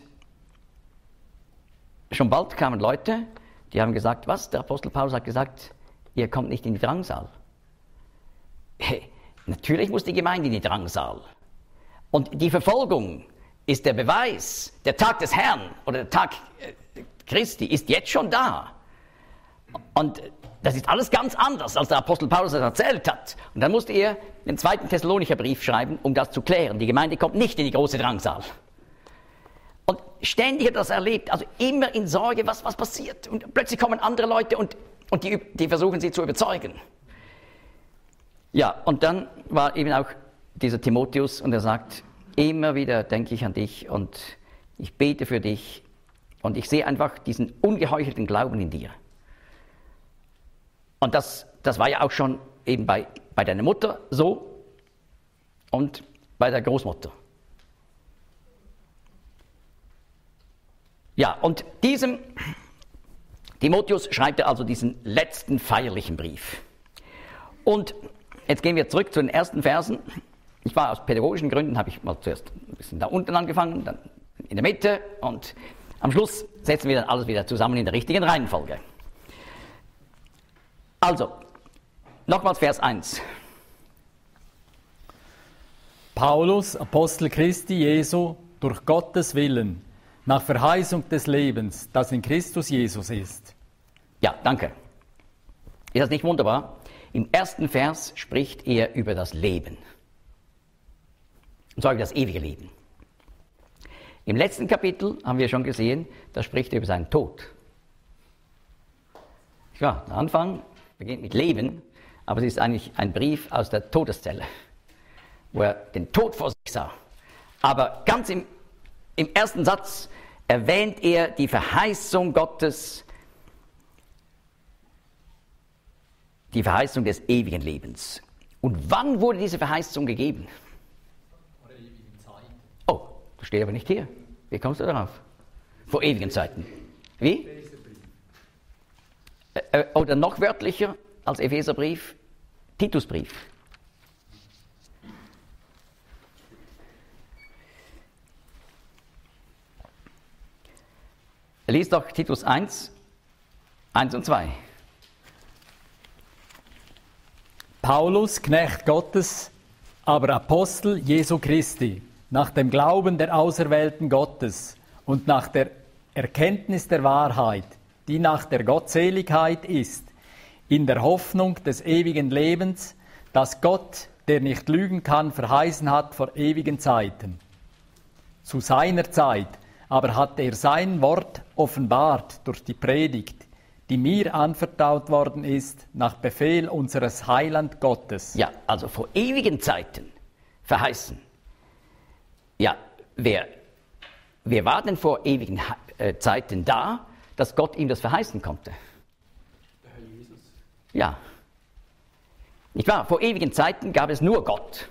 [SPEAKER 1] schon bald kamen Leute, die haben gesagt, was, der Apostel Paulus hat gesagt, ihr kommt nicht in die Drangsal. Hey, natürlich muss die Gemeinde in die Drangsal. Und die Verfolgung ist der Beweis, der Tag des Herrn oder der Tag Christi ist jetzt schon da. Und das ist alles ganz anders, als der Apostel Paulus das erzählt hat. Und dann musste er den zweiten Thessalonicher Brief schreiben, um das zu klären. Die Gemeinde kommt nicht in die große Drangsal. Und ständig hat er das erlebt, also immer in Sorge, was, was passiert. Und plötzlich kommen andere Leute und, und die, die versuchen sie zu überzeugen. Ja, und dann war eben auch dieser Timotheus und er sagt, immer wieder denke ich an dich und ich bete für dich und ich sehe einfach diesen ungeheuchelten Glauben in dir. Und das, das war ja auch schon eben bei, bei deiner Mutter so und bei der Großmutter. Ja, und diesem Timotheus schreibt er also diesen letzten feierlichen Brief. Und jetzt gehen wir zurück zu den ersten Versen. Ich war aus pädagogischen Gründen, habe ich mal zuerst ein bisschen da unten angefangen, dann in der Mitte und am Schluss setzen wir dann alles wieder zusammen in der richtigen Reihenfolge. Also, nochmals Vers eins.
[SPEAKER 2] Paulus, Apostel Christi Jesu, durch Gottes Willen, nach Verheißung des Lebens, das in Christus Jesus ist.
[SPEAKER 1] Ja, danke. Ist das nicht wunderbar? Im ersten Vers spricht er über das Leben. Und zwar über das ewige Leben. Im letzten Kapitel haben wir schon gesehen, da spricht er über seinen Tod. Ja, der Anfang beginnt mit Leben, aber es ist eigentlich ein Brief aus der Todeszelle, wo er den Tod vor sich sah. Aber ganz im, im ersten Satz erwähnt er die Verheißung Gottes, die Verheißung des ewigen Lebens. Und wann wurde diese Verheißung gegeben? Oh, das steht aber nicht hier. Wie kommst du darauf? Vor ewigen Zeiten. Wie? äh, oder noch wörtlicher als Epheserbrief, Titusbrief. Lies doch Titus eins, eins und zwei.
[SPEAKER 2] Paulus, Knecht Gottes, aber Apostel Jesu Christi, nach dem Glauben der Auserwählten Gottes und nach der Erkenntnis der Wahrheit, die nach der Gottseligkeit ist, in der Hoffnung des ewigen Lebens, das Gott, der nicht lügen kann, verheißen hat vor ewigen Zeiten. Zu seiner Zeit aber hat er sein Wort offenbart durch die Predigt, die mir anvertraut worden ist, nach Befehl unseres Heiland Gottes.
[SPEAKER 1] Ja, also vor ewigen Zeiten verheißen. Ja, wer, wer war denn vor ewigen äh, Zeiten da, dass Gott ihm das verheißen konnte?
[SPEAKER 3] Der Herr Jesus.
[SPEAKER 1] Ja. Nicht wahr? Vor ewigen Zeiten gab es nur Gott.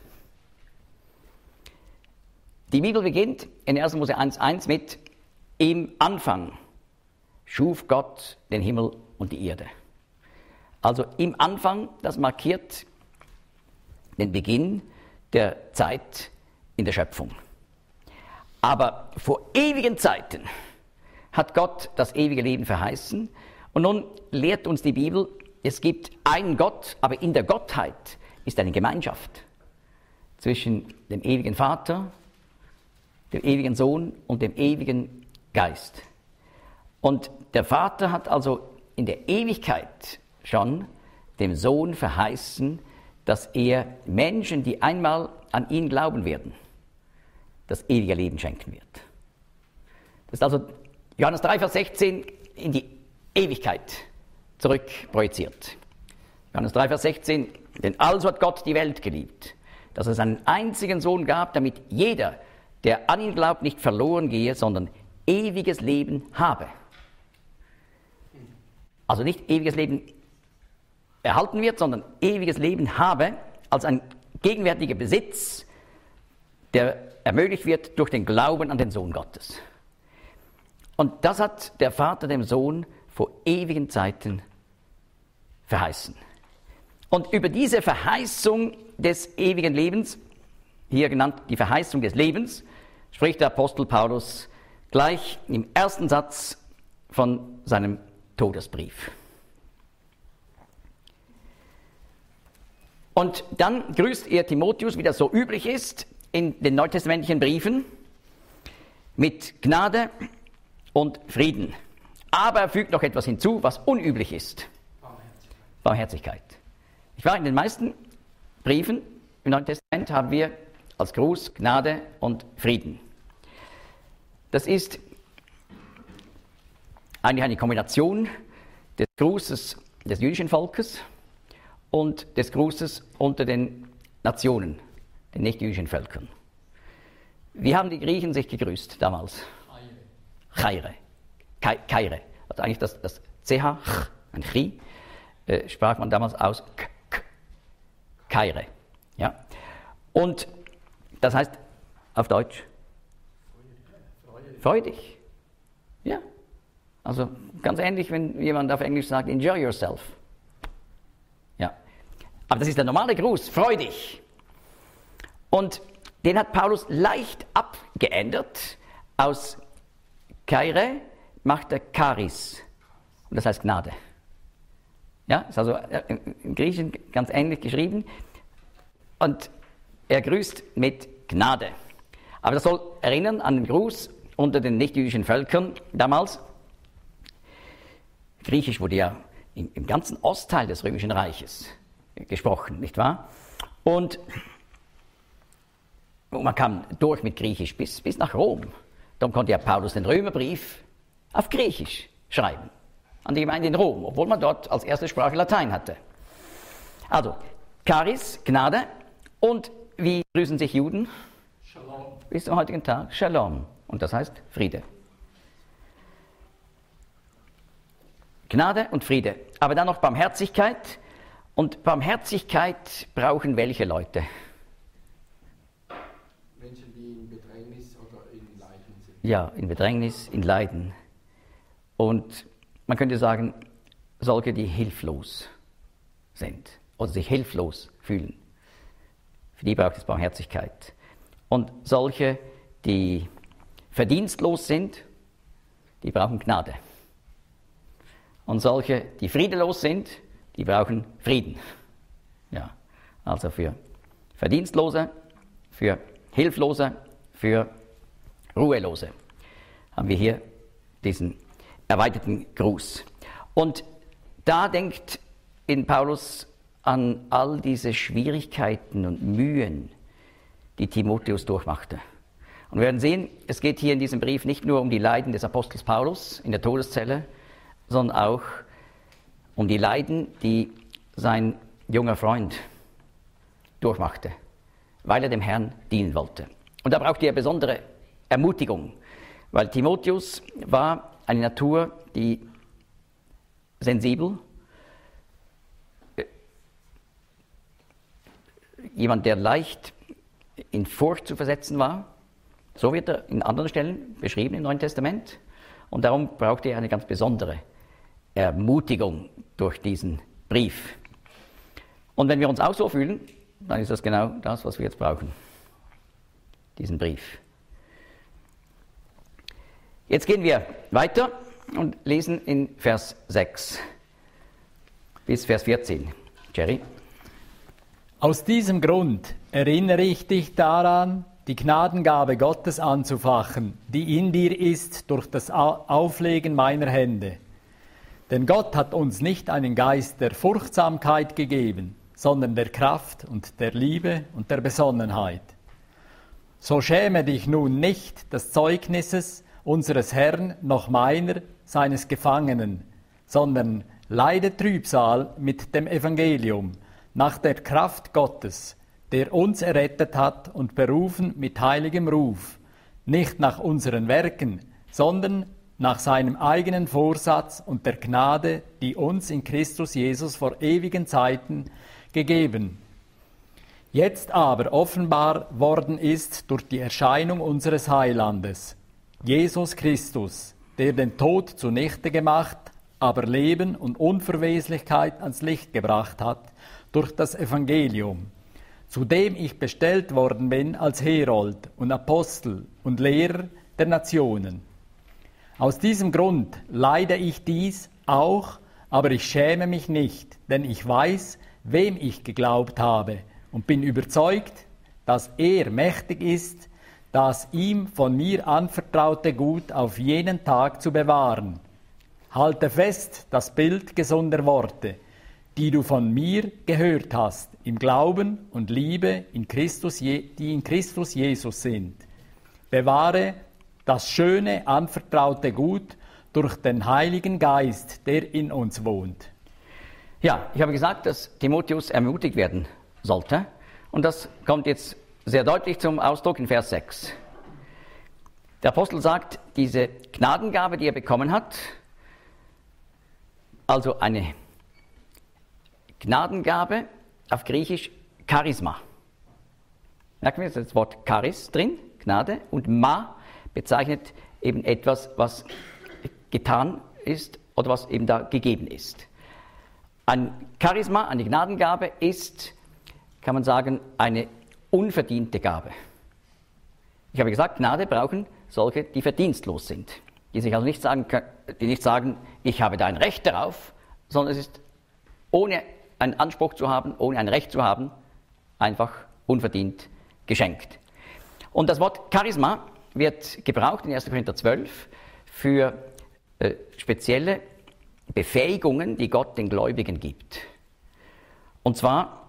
[SPEAKER 1] Die Bibel beginnt in erster Mose eins eins mit: Im Anfang schuf Gott den Himmel und die Erde. Also im Anfang, das markiert den Beginn der Zeit in der Schöpfung. Aber vor ewigen Zeiten hat Gott das ewige Leben verheißen. Und nun lehrt uns die Bibel, es gibt einen Gott, aber in der Gottheit ist eine Gemeinschaft zwischen dem ewigen Vater, dem ewigen Sohn und dem ewigen Geist. Und der Vater hat also in der Ewigkeit schon dem Sohn verheißen, dass er Menschen, die einmal an ihn glauben werden, das ewige Leben schenken wird. Das ist also Johannes drei, Vers sechzehn in die Ewigkeit zurückprojiziert. Johannes drei, Vers sechzehn, denn also hat Gott die Welt geliebt, dass es einen einzigen Sohn gab, damit jeder, der an ihn glaubt, nicht verloren gehe, sondern ewiges Leben habe. Also nicht ewiges Leben erhalten wird, sondern ewiges Leben habe als ein gegenwärtiger Besitz, der ermöglicht wird durch den Glauben an den Sohn Gottes. Und das hat der Vater dem Sohn vor ewigen Zeiten verheißen. Und über diese Verheißung des ewigen Lebens, hier genannt die Verheißung des Lebens, spricht der Apostel Paulus gleich im ersten Satz von seinem Todesbrief. Und dann grüßt er Timotheus, wie das so üblich ist, in den neutestamentlichen Briefen, mit Gnade und Frieden. Aber er fügt noch etwas hinzu, was unüblich ist. Barmherzigkeit. Barmherzigkeit. Ich war in den meisten Briefen im Neuen Testament haben wir als Gruß Gnade und Frieden. Das ist eigentlich eine Kombination des Grußes des jüdischen Volkes und des Grußes unter den Nationen, den nicht-jüdischen Völkern. Wie haben die Griechen sich gegrüßt damals? Chaire. Chaire. Also eigentlich das, das C H, ein Chi, äh, sprach man damals aus K, K, Chaire. Ja. Und das heißt auf Deutsch freudig. Ja. Also ganz ähnlich, wenn jemand auf Englisch sagt, enjoy yourself. Ja. Aber das ist der normale Gruß, freudig. Und den hat Paulus leicht abgeändert. Aus Chaire macht er Charis. Und das heißt Gnade. Ja, ist also im Griechischen ganz ähnlich geschrieben. Und er grüßt mit Gnade. Aber das soll erinnern an den Gruß unter den nichtjüdischen Völkern damals. Griechisch wurde ja im, im ganzen Ostteil des Römischen Reiches gesprochen, nicht wahr? Und man kam durch mit Griechisch bis, bis nach Rom. Darum konnte ja Paulus den Römerbrief auf Griechisch schreiben, an die Gemeinde in Rom, obwohl man dort als erste Sprache Latein hatte. Also, Charis, Gnade, und wie grüßen sich Juden?
[SPEAKER 3] Shalom.
[SPEAKER 1] Bis zum heutigen Tag, Shalom, und das heißt Friede. Gnade und Friede, aber dann noch Barmherzigkeit, und Barmherzigkeit brauchen welche Leute?
[SPEAKER 3] Menschen, die in Bedrängnis oder in Leiden sind.
[SPEAKER 1] Ja, in Bedrängnis, in Leiden. Und man könnte sagen, solche, die hilflos sind oder sich hilflos fühlen. Für die braucht es Barmherzigkeit. Und solche, die verdienstlos sind, die brauchen Gnade. Und solche, die friedelos sind, die brauchen Frieden. Ja, also für Verdienstlose, für Hilflose, für Ruhelose haben wir hier diesen erweiterten Gruß. Und da denkt in Paulus an all diese Schwierigkeiten und Mühen, die Timotheus durchmachte. Und wir werden sehen, es geht hier in diesem Brief nicht nur um die Leiden des Apostels Paulus in der Todeszelle, sondern auch um die Leiden, die sein junger Freund durchmachte, weil er dem Herrn dienen wollte. Und da brauchte er besondere Ermutigung, weil Timotheus war eine Natur, die sensibel, jemand, der leicht in Furcht zu versetzen war. So wird er in anderen Stellen beschrieben im Neuen Testament. Und darum brauchte er eine ganz besondere Ermutigung durch diesen Brief. Und wenn wir uns auch so fühlen, dann ist das genau das, was wir jetzt brauchen. Diesen Brief. Jetzt gehen wir weiter und lesen in Vers sechs bis Vers vierzehn. Jerry?
[SPEAKER 2] Aus diesem Grund erinnere ich dich daran, die Gnadengabe Gottes anzufachen, die in dir ist durch das Auflegen meiner Hände. Denn Gott hat uns nicht einen Geist der Furchtsamkeit gegeben, sondern der Kraft und der Liebe und der Besonnenheit. So schäme dich nun nicht des Zeugnisses unseres Herrn noch meiner, seines Gefangenen, sondern leide Trübsal mit dem Evangelium, nach der Kraft Gottes, der uns errettet hat und berufen mit heiligem Ruf, nicht nach unseren Werken, sondern nach seinem eigenen Vorsatz und der Gnade, die uns in Christus Jesus vor ewigen Zeiten gegeben, jetzt aber offenbar worden ist durch die Erscheinung unseres Heilandes, Jesus Christus, der den Tod zunichte gemacht, aber Leben und Unverweslichkeit ans Licht gebracht hat, durch das Evangelium, zu dem ich bestellt worden bin als Herold und Apostel und Lehrer der Nationen. Aus diesem Grund leide ich dies auch, aber ich schäme mich nicht, denn ich weiß, wem ich geglaubt habe und bin überzeugt, dass er mächtig ist, das ihm von mir anvertraute Gut auf jenen Tag zu bewahren. Halte fest das Bild gesunder Worte, die du von mir gehört hast, im Glauben und Liebe, in Christus, die in Christus Jesus sind. Bewahre das schöne, anvertraute Gut durch den Heiligen Geist, der in uns wohnt.
[SPEAKER 1] Ja, ich habe gesagt, dass Timotheus ermutigt werden sollte. Und das kommt jetzt sehr deutlich zum Ausdruck in Vers sechs. Der Apostel sagt, diese Gnadengabe, die er bekommen hat, also eine Gnadengabe, auf Griechisch Charisma. Merken wir, das Wort Charis drin, Gnade, und Ma bezeichnet eben etwas, was getan ist oder was eben da gegeben ist. Ein Charisma, eine Gnadengabe ist, kann man sagen, eine unverdiente Gabe. Ich habe gesagt, Gnade brauchen solche, die verdienstlos sind, die sich also nicht sagen, die nicht sagen, ich habe da ein Recht darauf, sondern es ist ohne einen Anspruch zu haben, ohne ein Recht zu haben, einfach unverdient geschenkt. Und das Wort Charisma wird gebraucht in erster Korinther zwölf für äh, spezielle Befähigungen, die Gott den Gläubigen gibt. Und zwar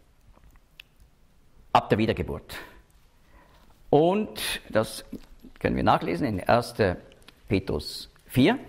[SPEAKER 1] ab der Wiedergeburt. Und das können wir nachlesen in erster Petrus vier.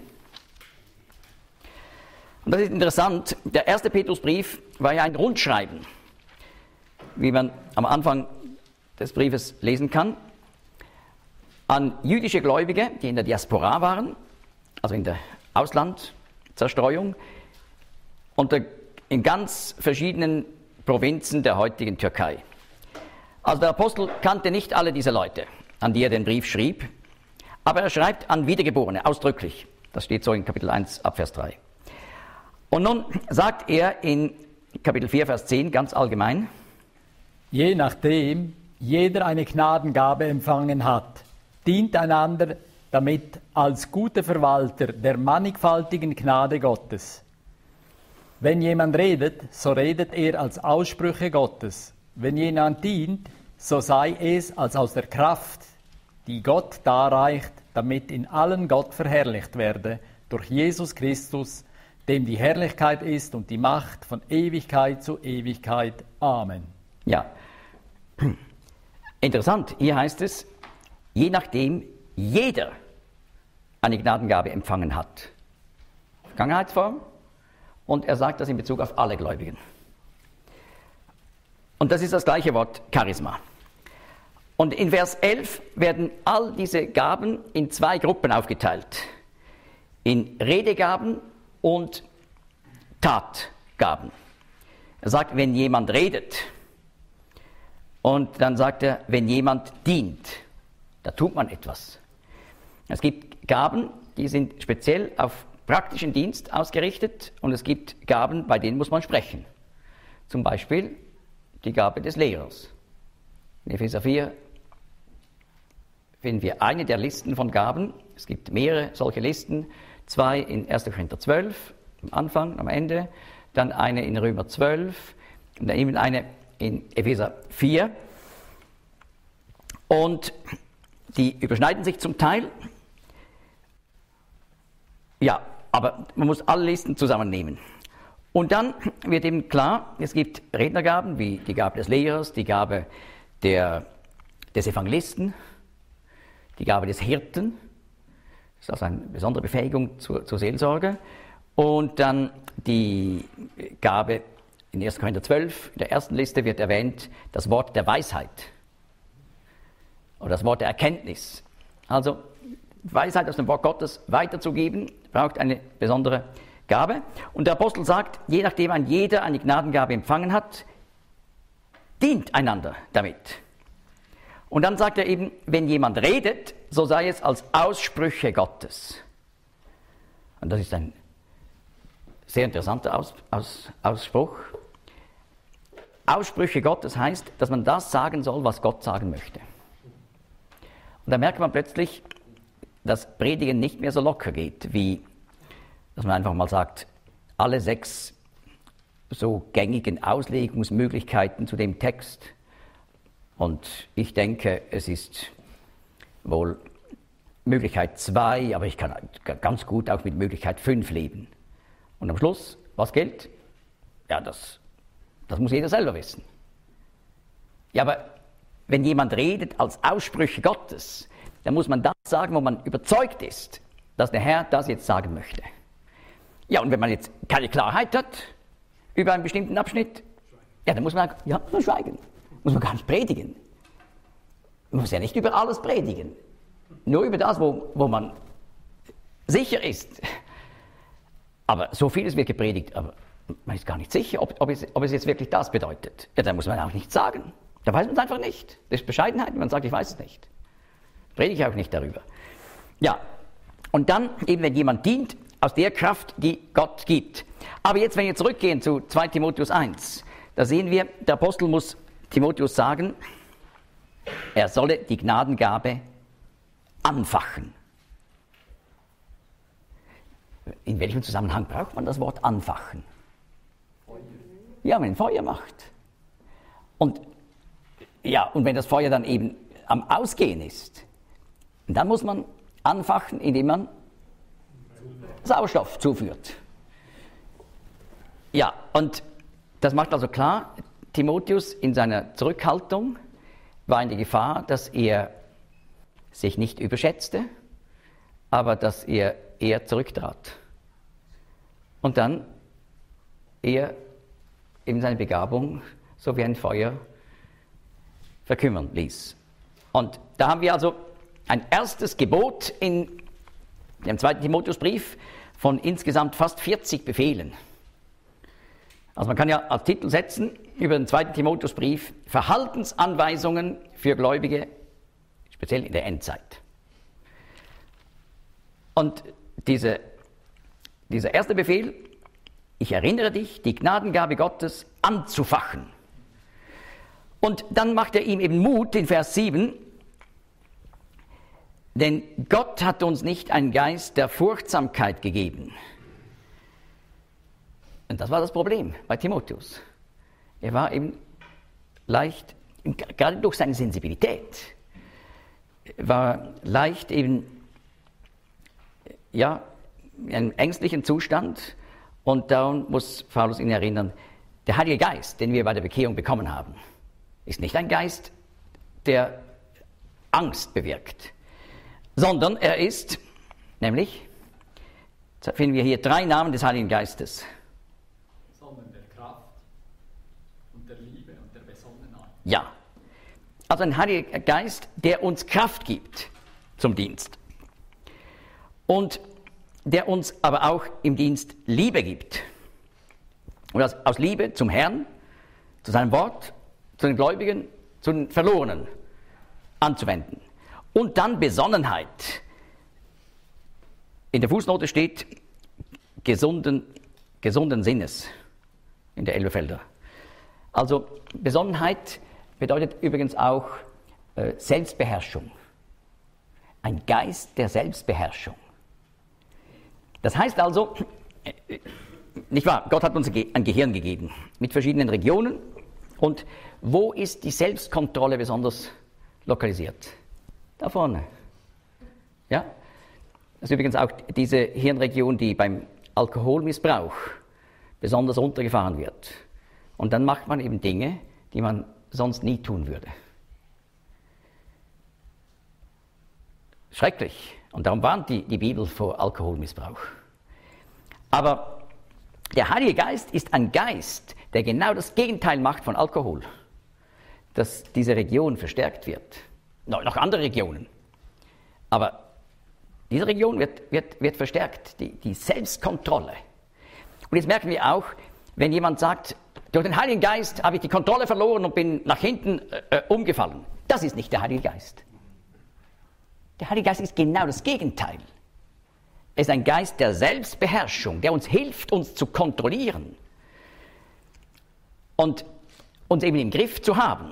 [SPEAKER 1] Und das ist interessant, der erste Petrusbrief war ja ein Rundschreiben, wie man am Anfang des Briefes lesen kann, an jüdische Gläubige, die in der Diaspora waren, also in der Auslandzerstreuung, und in ganz verschiedenen Provinzen der heutigen Türkei. Also der Apostel kannte nicht alle diese Leute, an die er den Brief schrieb, aber er schreibt an Wiedergeborene, ausdrücklich. Das steht so in Kapitel eins ab Vers drei. Und nun sagt er in Kapitel vier, Vers zehn ganz allgemein:
[SPEAKER 2] Je nachdem jeder eine Gnadengabe empfangen hat, dient einander damit als guter Verwalter der mannigfaltigen Gnade Gottes. Wenn jemand redet, so redet er als Aussprüche Gottes. Wenn jemand dient, so sei es als aus der Kraft, die Gott darreicht, damit in allen Gott verherrlicht werde, durch Jesus Christus, dem die Herrlichkeit ist und die Macht von Ewigkeit zu Ewigkeit. Amen.
[SPEAKER 1] Ja, interessant. Hier heißt es, je nachdem jeder eine Gnadengabe empfangen hat. Vergangenheitsform. Und er sagt das in Bezug auf alle Gläubigen. Und das ist das gleiche Wort Charisma. Und in Vers elf werden all diese Gaben in zwei Gruppen aufgeteilt. In Redegaben und Tatgaben. Er sagt, wenn jemand redet. Und dann sagt er, wenn jemand dient. Da tut man etwas. Es gibt Gaben, die sind speziell auf praktischen Dienst ausgerichtet, und es gibt Gaben, bei denen muss man sprechen. Zum Beispiel die Gabe des Lehrers. In Epheser vier finden wir eine der Listen von Gaben. Es gibt mehrere solche Listen. Zwei in erster Korinther zwölf, am Anfang, am Ende. Dann eine in Römer zwölf. Und dann eben eine in Epheser vier. Und die überschneiden sich zum Teil. Ja, aber man muss alle Listen zusammennehmen. Und dann wird eben klar, es gibt Rednergaben wie die Gabe des Lehrers, die Gabe der, des Evangelisten, die Gabe des Hirten. Das ist also eine besondere Befähigung zur, zur Seelsorge. Und dann die Gabe in erster Korinther zwölf, in der ersten Liste wird erwähnt das Wort der Weisheit oder das Wort der Erkenntnis. Also Weisheit aus dem Wort Gottes weiterzugeben, braucht eine besondere Gabe. Und der Apostel sagt, je nachdem ein jeder eine Gnadengabe empfangen hat, dient einander damit. Und dann sagt er eben, wenn jemand redet, so sei es als Aussprüche Gottes. Und das ist ein sehr interessanter Aus, Aus, Ausspruch. Aussprüche Gottes heißt, dass man das sagen soll, was Gott sagen möchte. Und da merkt man plötzlich, dass Predigen nicht mehr so locker geht, wie dass man einfach mal sagt, alle sechs so gängigen Auslegungsmöglichkeiten zu dem Text. Und ich denke, es ist wohl Möglichkeit zwei, aber ich kann ganz gut auch mit Möglichkeit fünf leben. Und am Schluss, was gilt? Ja, das, das muss jeder selber wissen. Ja, aber wenn jemand redet als Aussprüche Gottes, dann muss man das sagen, wo man überzeugt ist, dass der Herr das jetzt sagen möchte. Ja, und wenn man jetzt keine Klarheit hat über einen bestimmten Abschnitt, ja, dann muss man, ja, nur schweigen. Muss man gar nicht predigen. Man muss ja nicht über alles predigen. Nur über das, wo, wo man sicher ist. Aber so vieles wird gepredigt, aber man ist gar nicht sicher, ob, ob, es, ob es jetzt wirklich das bedeutet. Ja, dann muss man auch nichts sagen. Da weiß man es einfach nicht. Das ist Bescheidenheit, wenn man sagt, ich weiß es nicht. Predige ich auch nicht darüber. Ja, und dann eben, wenn jemand dient, aus der Kraft, die Gott gibt. Aber jetzt, wenn wir zurückgehen zu zweiter Timotheus eins, da sehen wir, der Apostel muss Timotheus sagen, er solle die Gnadengabe anfachen. In welchem Zusammenhang braucht man das Wort anfachen? Feuer. Ja, wenn man Feuer macht. Und, ja, und wenn das Feuer dann eben am Ausgehen ist, dann muss man anfachen, indem man Sauerstoff zuführt. Ja, und das macht also klar, Timotheus in seiner Zurückhaltung war in der Gefahr, dass er sich nicht überschätzte, aber dass er eher zurücktrat. Und dann er eben seine Begabung so wie ein Feuer verkümmern ließ. Und da haben wir also ein erstes Gebot in dem zweiten Timotheusbrief von insgesamt fast vierzig Befehlen. Also man kann ja als Titel setzen über den zweiten Timotheusbrief Verhaltensanweisungen für Gläubige, speziell in der Endzeit. Und diese, dieser erste Befehl ich erinnere dich, die Gnadengabe Gottes anzufachen. Und dann macht er ihm eben Mut in Vers sieben, denn Gott hat uns nicht einen Geist der Furchtsamkeit gegeben. Und das war das Problem bei Timotheus. Er war eben leicht, gerade durch seine Sensibilität, war leicht eben, ja, in einem ängstlichen Zustand. Und darum muss Paulus ihn erinnern, der Heilige Geist, den wir bei der Bekehrung bekommen haben, ist nicht ein Geist, der Angst bewirkt, sondern er ist, nämlich, da finden wir hier drei Namen des Heiligen Geistes.
[SPEAKER 2] Sondern der Kraft und der Liebe und der Besonnenheit.
[SPEAKER 1] Ja, also ein Heiliger Geist, der uns Kraft gibt zum Dienst und der uns aber auch im Dienst Liebe gibt. Und das aus Liebe zum Herrn, zu seinem Wort, zu den Gläubigen, zu den Verlorenen anzuwenden. Und dann Besonnenheit. In der Fußnote steht gesunden, gesunden Sinnes in der Elberfelder. Also Besonnenheit bedeutet übrigens auch äh, Selbstbeherrschung. Ein Geist der Selbstbeherrschung. Das heißt also, äh, nicht wahr, Gott hat uns ein Gehirn gegeben mit verschiedenen Regionen. Und wo ist die Selbstkontrolle besonders lokalisiert? Da vorne. Ja? Das ist übrigens auch diese Hirnregion, die beim Alkoholmissbrauch besonders runtergefahren wird. Und dann macht man eben Dinge, die man sonst nie tun würde. Schrecklich. Und darum warnt die, die Bibel vor Alkoholmissbrauch. Aber der Heilige Geist ist ein Geist, der genau das Gegenteil macht von Alkohol. Dass diese Region verstärkt wird. No, noch andere Regionen. Aber diese Region wird, wird, wird verstärkt, die, die Selbstkontrolle. Und jetzt merken wir auch, wenn jemand sagt, durch den Heiligen Geist habe ich die Kontrolle verloren und bin nach hinten äh, umgefallen. Das ist nicht der Heilige Geist. Der Heilige Geist ist genau das Gegenteil. Er ist ein Geist der Selbstbeherrschung, der uns hilft, uns zu kontrollieren und uns eben im Griff zu haben.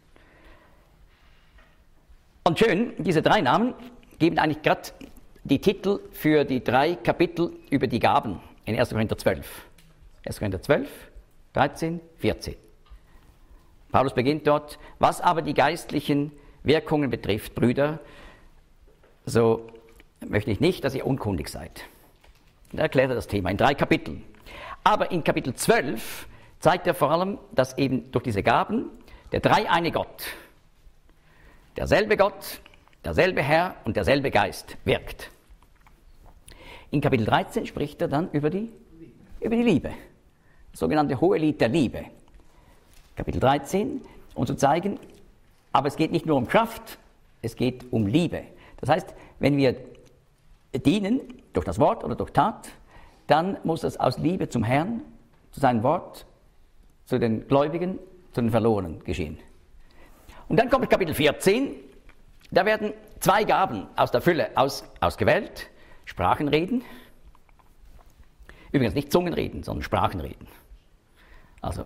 [SPEAKER 1] Und schön, diese drei Namen geben eigentlich gerade die Titel für die drei Kapitel über die Gaben in erster Korinther zwölf. erster Korinther zwölf, dreizehn, vierzehn. Paulus beginnt dort, was aber die geistlichen Wirkungen betrifft, Brüder, so möchte ich nicht, dass ihr unkundig seid. Er erklärt das Thema in drei Kapiteln. Aber in Kapitel zwölf zeigt er vor allem, dass eben durch diese Gaben der dreieine Gott, derselbe Gott, derselbe Herr und derselbe Geist wirkt. In Kapitel dreizehn spricht er dann über die, über die Liebe, das sogenannte Hohelied der Liebe. Kapitel dreizehn, um zu zeigen, aber es geht nicht nur um Kraft, es geht um Liebe. Das heißt, wenn wir dienen, durch das Wort oder durch Tat, dann muss das aus Liebe zum Herrn, zu seinem Wort, zu den Gläubigen, zu den Verlorenen geschehen. Und dann kommt Kapitel vierzehn, da werden zwei Gaben aus der Fülle aus, ausgewählt, Sprachenreden, übrigens nicht Zungenreden, sondern Sprachenreden. Also,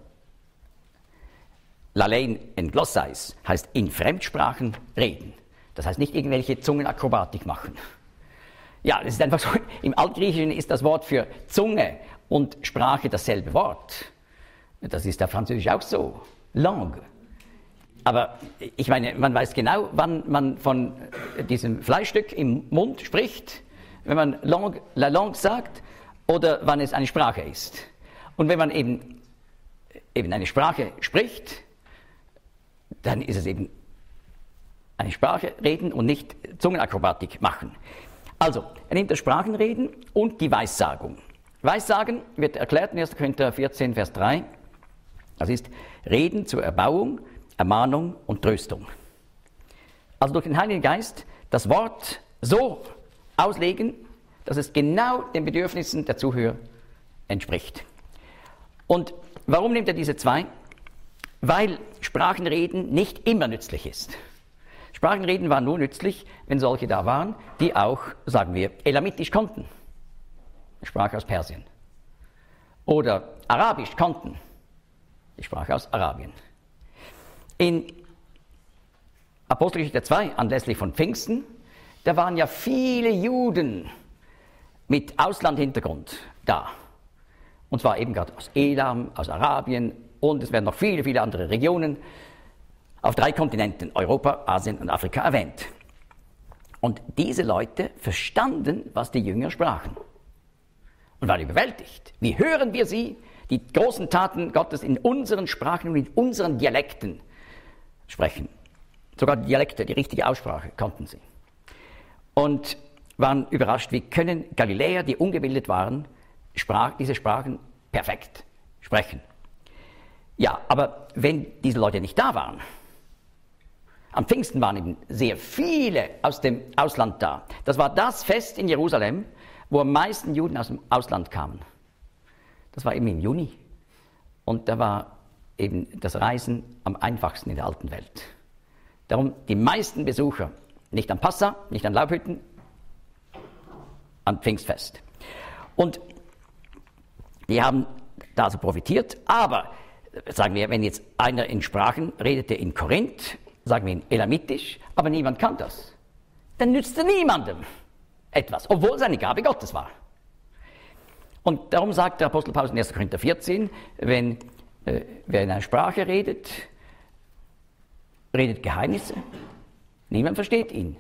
[SPEAKER 1] Lalein en Glossais heißt in Fremdsprachen reden. Das heißt nicht irgendwelche Zungenakrobatik machen. Ja, das ist einfach so, im Altgriechischen ist das Wort für Zunge und Sprache dasselbe Wort. Das ist auf Französisch auch so, Langue. Aber ich meine, man weiß genau, wann man von diesem Fleischstück im Mund spricht, wenn man langue, la langue sagt, oder wann es eine Sprache ist. Und wenn man eben, eben eine Sprache spricht, dann ist es eben eine Sprache reden und nicht Zungenakrobatik machen. Also, er nimmt das Sprachenreden und die Weissagung. Weissagen wird erklärt in erster Korinther vierzehn, Vers drei. Das ist Reden zur Erbauung, Ermahnung und Tröstung. Also durch den Heiligen Geist das Wort so auslegen, dass es genau den Bedürfnissen der Zuhörer entspricht. Und warum nimmt er diese zwei? Weil Sprachenreden nicht immer nützlich ist. Sprachenreden war nur nützlich, wenn solche da waren, die auch, sagen wir, elamitisch konnten. Sprache aus Persien. oder Arabisch konnten. Die Sprache aus Arabien. In Apostelgeschichte zwei, anlässlich von Pfingsten, da waren ja viele Juden mit Auslandhintergrund da. Und zwar eben gerade aus Elam, aus Arabien und es werden noch viele, viele andere Regionen auf drei Kontinenten, Europa, Asien und Afrika, erwähnt. Und diese Leute verstanden, was die Jünger sprachen und waren überwältigt. Wie hören wir sie, die großen Taten Gottes, in unseren Sprachen und in unseren Dialekten sprechen? Sogar die Dialekte, die richtige Aussprache konnten sie. Und waren überrascht, wie können Galiläer, die ungebildet waren, sprach, diese Sprachen perfekt sprechen. Ja, aber wenn diese Leute nicht da waren, am Pfingsten waren eben sehr viele aus dem Ausland da. Das war das Fest in Jerusalem, wo am meisten Juden aus dem Ausland kamen. Das war eben im Juni. Und da war eben das Reisen am einfachsten in der alten Welt. Darum die meisten Besucher, nicht an Passa, nicht an Laubhütten, an Pfingstfest. Und die haben da so profitiert, aber sagen wir, wenn jetzt einer in Sprachen redete in Korinth, sagen wir in Elamitisch, aber niemand kann das, dann nützte niemandem etwas, obwohl es eine Gabe Gottes war. Und darum sagt der Apostel Paulus in erster Korinther vierzehn, wenn äh, wer in einer Sprache redet, redet Geheimnisse, niemand versteht ihn,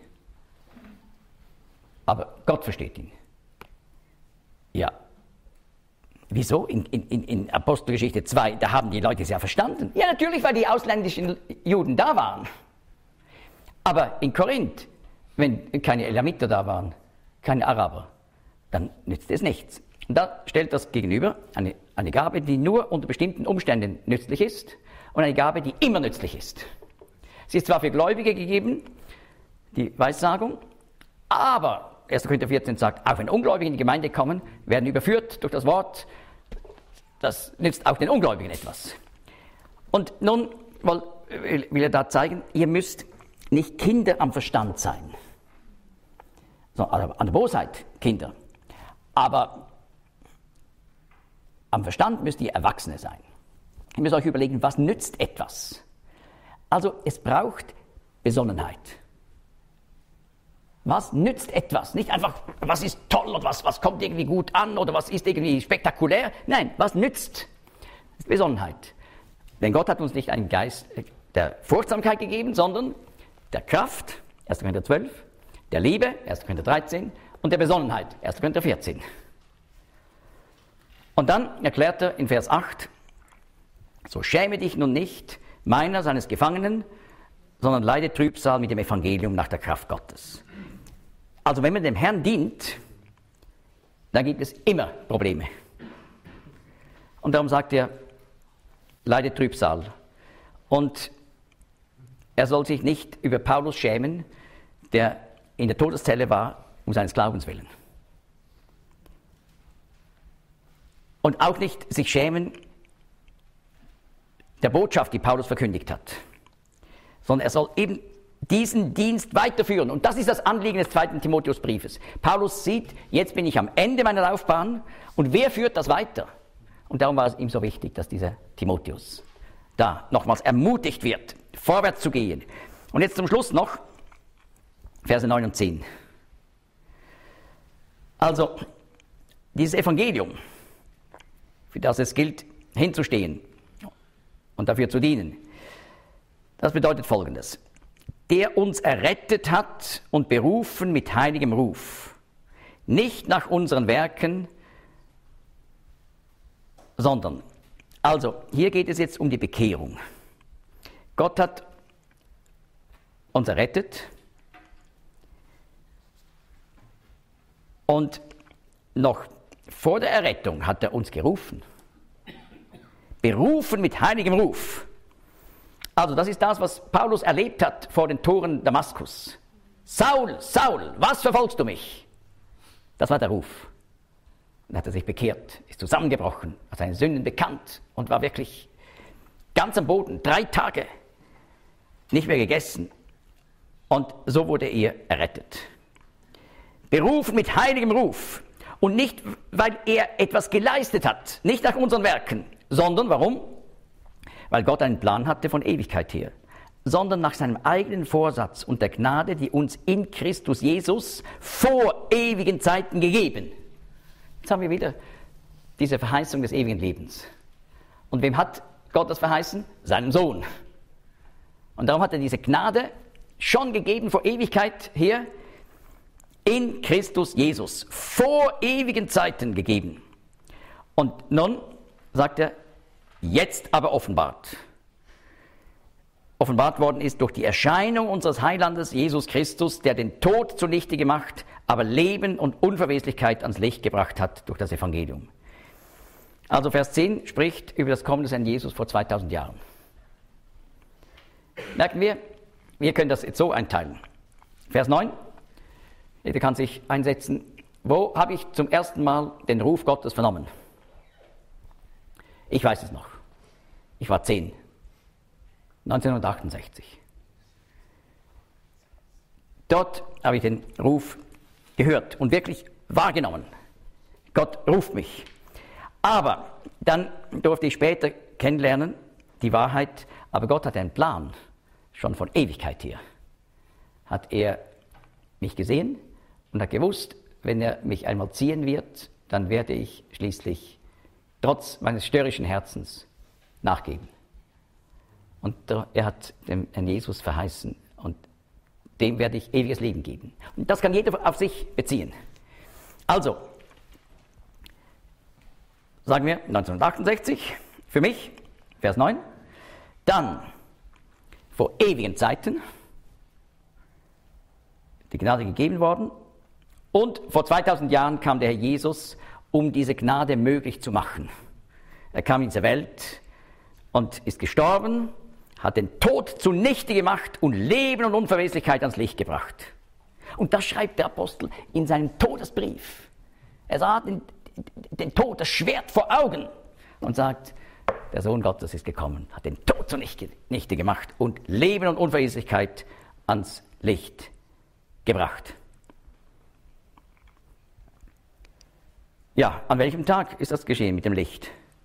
[SPEAKER 1] aber Gott versteht ihn. Ja, wieso? In, in, in Apostelgeschichte zwei, da haben die Leute es ja verstanden. Ja, natürlich, weil die ausländischen Juden da waren. Aber in Korinth, wenn keine Elamiter da waren, keine Araber, dann nützt es nichts. Und da stellt das gegenüber eine, eine Gabe, die nur unter bestimmten Umständen nützlich ist und eine Gabe, die immer nützlich ist. Sie ist zwar für Gläubige gegeben, die Weissagung, aber erster Korinther vierzehn sagt, auch wenn Ungläubige in die Gemeinde kommen, werden überführt durch das Wort. Das nützt auch den Ungläubigen etwas. Und nun will er da zeigen, ihr müsst nicht Kinder am Verstand sein. So, also an der Bosheit Kinder. Aber am Verstand müsst ihr Erwachsene sein. Ihr müsst euch überlegen, was nützt etwas? Also es braucht Besonnenheit. Was nützt etwas? Nicht einfach, was ist toll oder was, was kommt irgendwie gut an oder was ist irgendwie spektakulär. Nein, was nützt? Besonnenheit. Denn Gott hat uns nicht einen Geist der Furchtsamkeit gegeben, sondern der Kraft, erster Korinther zwölf, der Liebe, erster Korinther dreizehn und der Besonnenheit, erster Korinther vierzehn. Und dann erklärt er in Vers acht, so schäme dich nun nicht meiner, seines Gefangenen, sondern leide Trübsal mit dem Evangelium nach der Kraft Gottes. Also wenn man dem Herrn dient, dann gibt es immer Probleme. Und darum sagt er, leide Trübsal. Und er soll sich nicht über Paulus schämen, der in der Todeszelle war, um seines Glaubens willen. Und auch nicht sich schämen der Botschaft, die Paulus verkündigt hat, sondern er soll eben diesen Dienst weiterführen. Und das ist das Anliegen des zweiten Timotheusbriefes. Paulus sieht, jetzt bin ich am Ende meiner Laufbahn und wer führt das weiter? Und darum war es ihm so wichtig, dass dieser Timotheus da nochmals ermutigt wird, vorwärts zu gehen. Und jetzt zum Schluss noch Verse neun und zehn. Also, dieses Evangelium, für das es gilt, hinzustehen und dafür zu dienen, das bedeutet Folgendes. Der uns errettet hat und berufen mit heiligem Ruf, nicht nach unseren Werken, sondern, also hier geht es jetzt um die Bekehrung. Gott hat uns errettet und noch vor der Errettung hat er uns gerufen. Berufen mit heiligem Ruf. Also das ist das, was Paulus erlebt hat vor den Toren Damaskus. Saul, Saul, was verfolgst du mich? Das war der Ruf. Dann hat er sich bekehrt, ist zusammengebrochen, hat seine Sünden bekannt und war wirklich ganz am Boden, drei Tage nicht mehr gegessen. Und so wurde er errettet. Berufen mit heiligem Ruf. Und nicht, weil er etwas geleistet hat, nicht nach unseren Werken, sondern warum? Weil Gott einen Plan hatte von Ewigkeit her, sondern nach seinem eigenen Vorsatz und der Gnade, die uns in Christus Jesus vor ewigen Zeiten gegeben. Jetzt haben wir wieder diese Verheißung des ewigen Lebens. Und wem hat Gott das verheißen? Seinem Sohn. Und darum hat er diese Gnade schon gegeben vor Ewigkeit her, in Christus Jesus, vor ewigen Zeiten gegeben. Und nun sagt er, jetzt aber offenbart. Offenbart worden ist durch die Erscheinung unseres Heilandes Jesus Christus, der den Tod zunichte gemacht, aber Leben und Unverweslichkeit ans Licht gebracht hat durch das Evangelium. Also Vers zehn spricht über das Kommen des Herrn Jesus vor zweitausend Jahren. Merken wir, wir können das jetzt so einteilen. Vers neun. Jeder kann sich einsetzen, wo habe ich zum ersten Mal den Ruf Gottes vernommen? Ich weiß es noch. Ich war zehn. neunzehnhundertachtundsechzig. Dort habe ich den Ruf gehört und wirklich wahrgenommen. Gott ruft mich. Aber dann durfte ich später kennenlernen, die Wahrheit, aber Gott hat einen Plan, schon von Ewigkeit her. Hat er mich gesehen und hat gewusst, wenn er mich einmal ziehen wird, dann werde ich schließlich trotz meines störrischen Herzens nachgeben. Und er hat dem Herrn Jesus verheißen und dem werde ich ewiges Leben geben. Und das kann jeder auf sich beziehen. Also, sagen wir neunzehnhundertachtundsechzig, für mich, Vers neun, dann vor ewigen Zeiten die Gnade gegeben worden und vor zweitausend Jahren kam der Herr Jesus, um diese Gnade möglich zu machen. Er kam in diese Welt und ist gestorben, hat den Tod zunichte gemacht und Leben und Unverweslichkeit ans Licht gebracht. Und das schreibt der Apostel in seinem Todesbrief. Er sah den, den Tod, das Schwert vor Augen und sagt, der Sohn Gottes ist gekommen, hat den Tod zunichte gemacht und Leben und Unverweslichkeit ans Licht gebracht. Ja, an welchem Tag ist das geschehen mit dem Licht?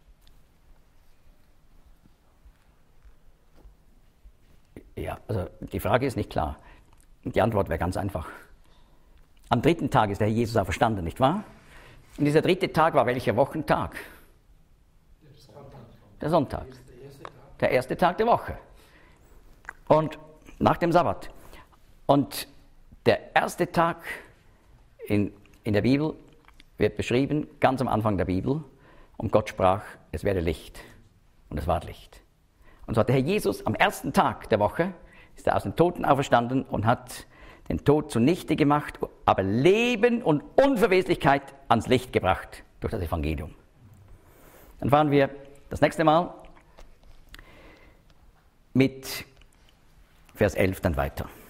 [SPEAKER 1] Ja, also die Frage ist nicht klar. Die Antwort wäre ganz einfach. Am dritten Tag ist der Herr Jesus auferstanden, nicht wahr? Und dieser dritte Tag war welcher Wochentag? Der Sonntag. Der erste Tag der Woche. Und nach dem Sabbat. Und der erste Tag in, in der Bibel wird beschrieben, ganz am Anfang der Bibel, und Gott sprach, es werde Licht. Und es ward Licht. Und so hat der Herr Jesus am ersten Tag der Woche, ist er aus den Toten auferstanden und hat den Tod zunichte gemacht, aber Leben und Unverweslichkeit ans Licht gebracht durch das Evangelium. Dann fahren wir das nächste Mal mit Vers elf dann weiter.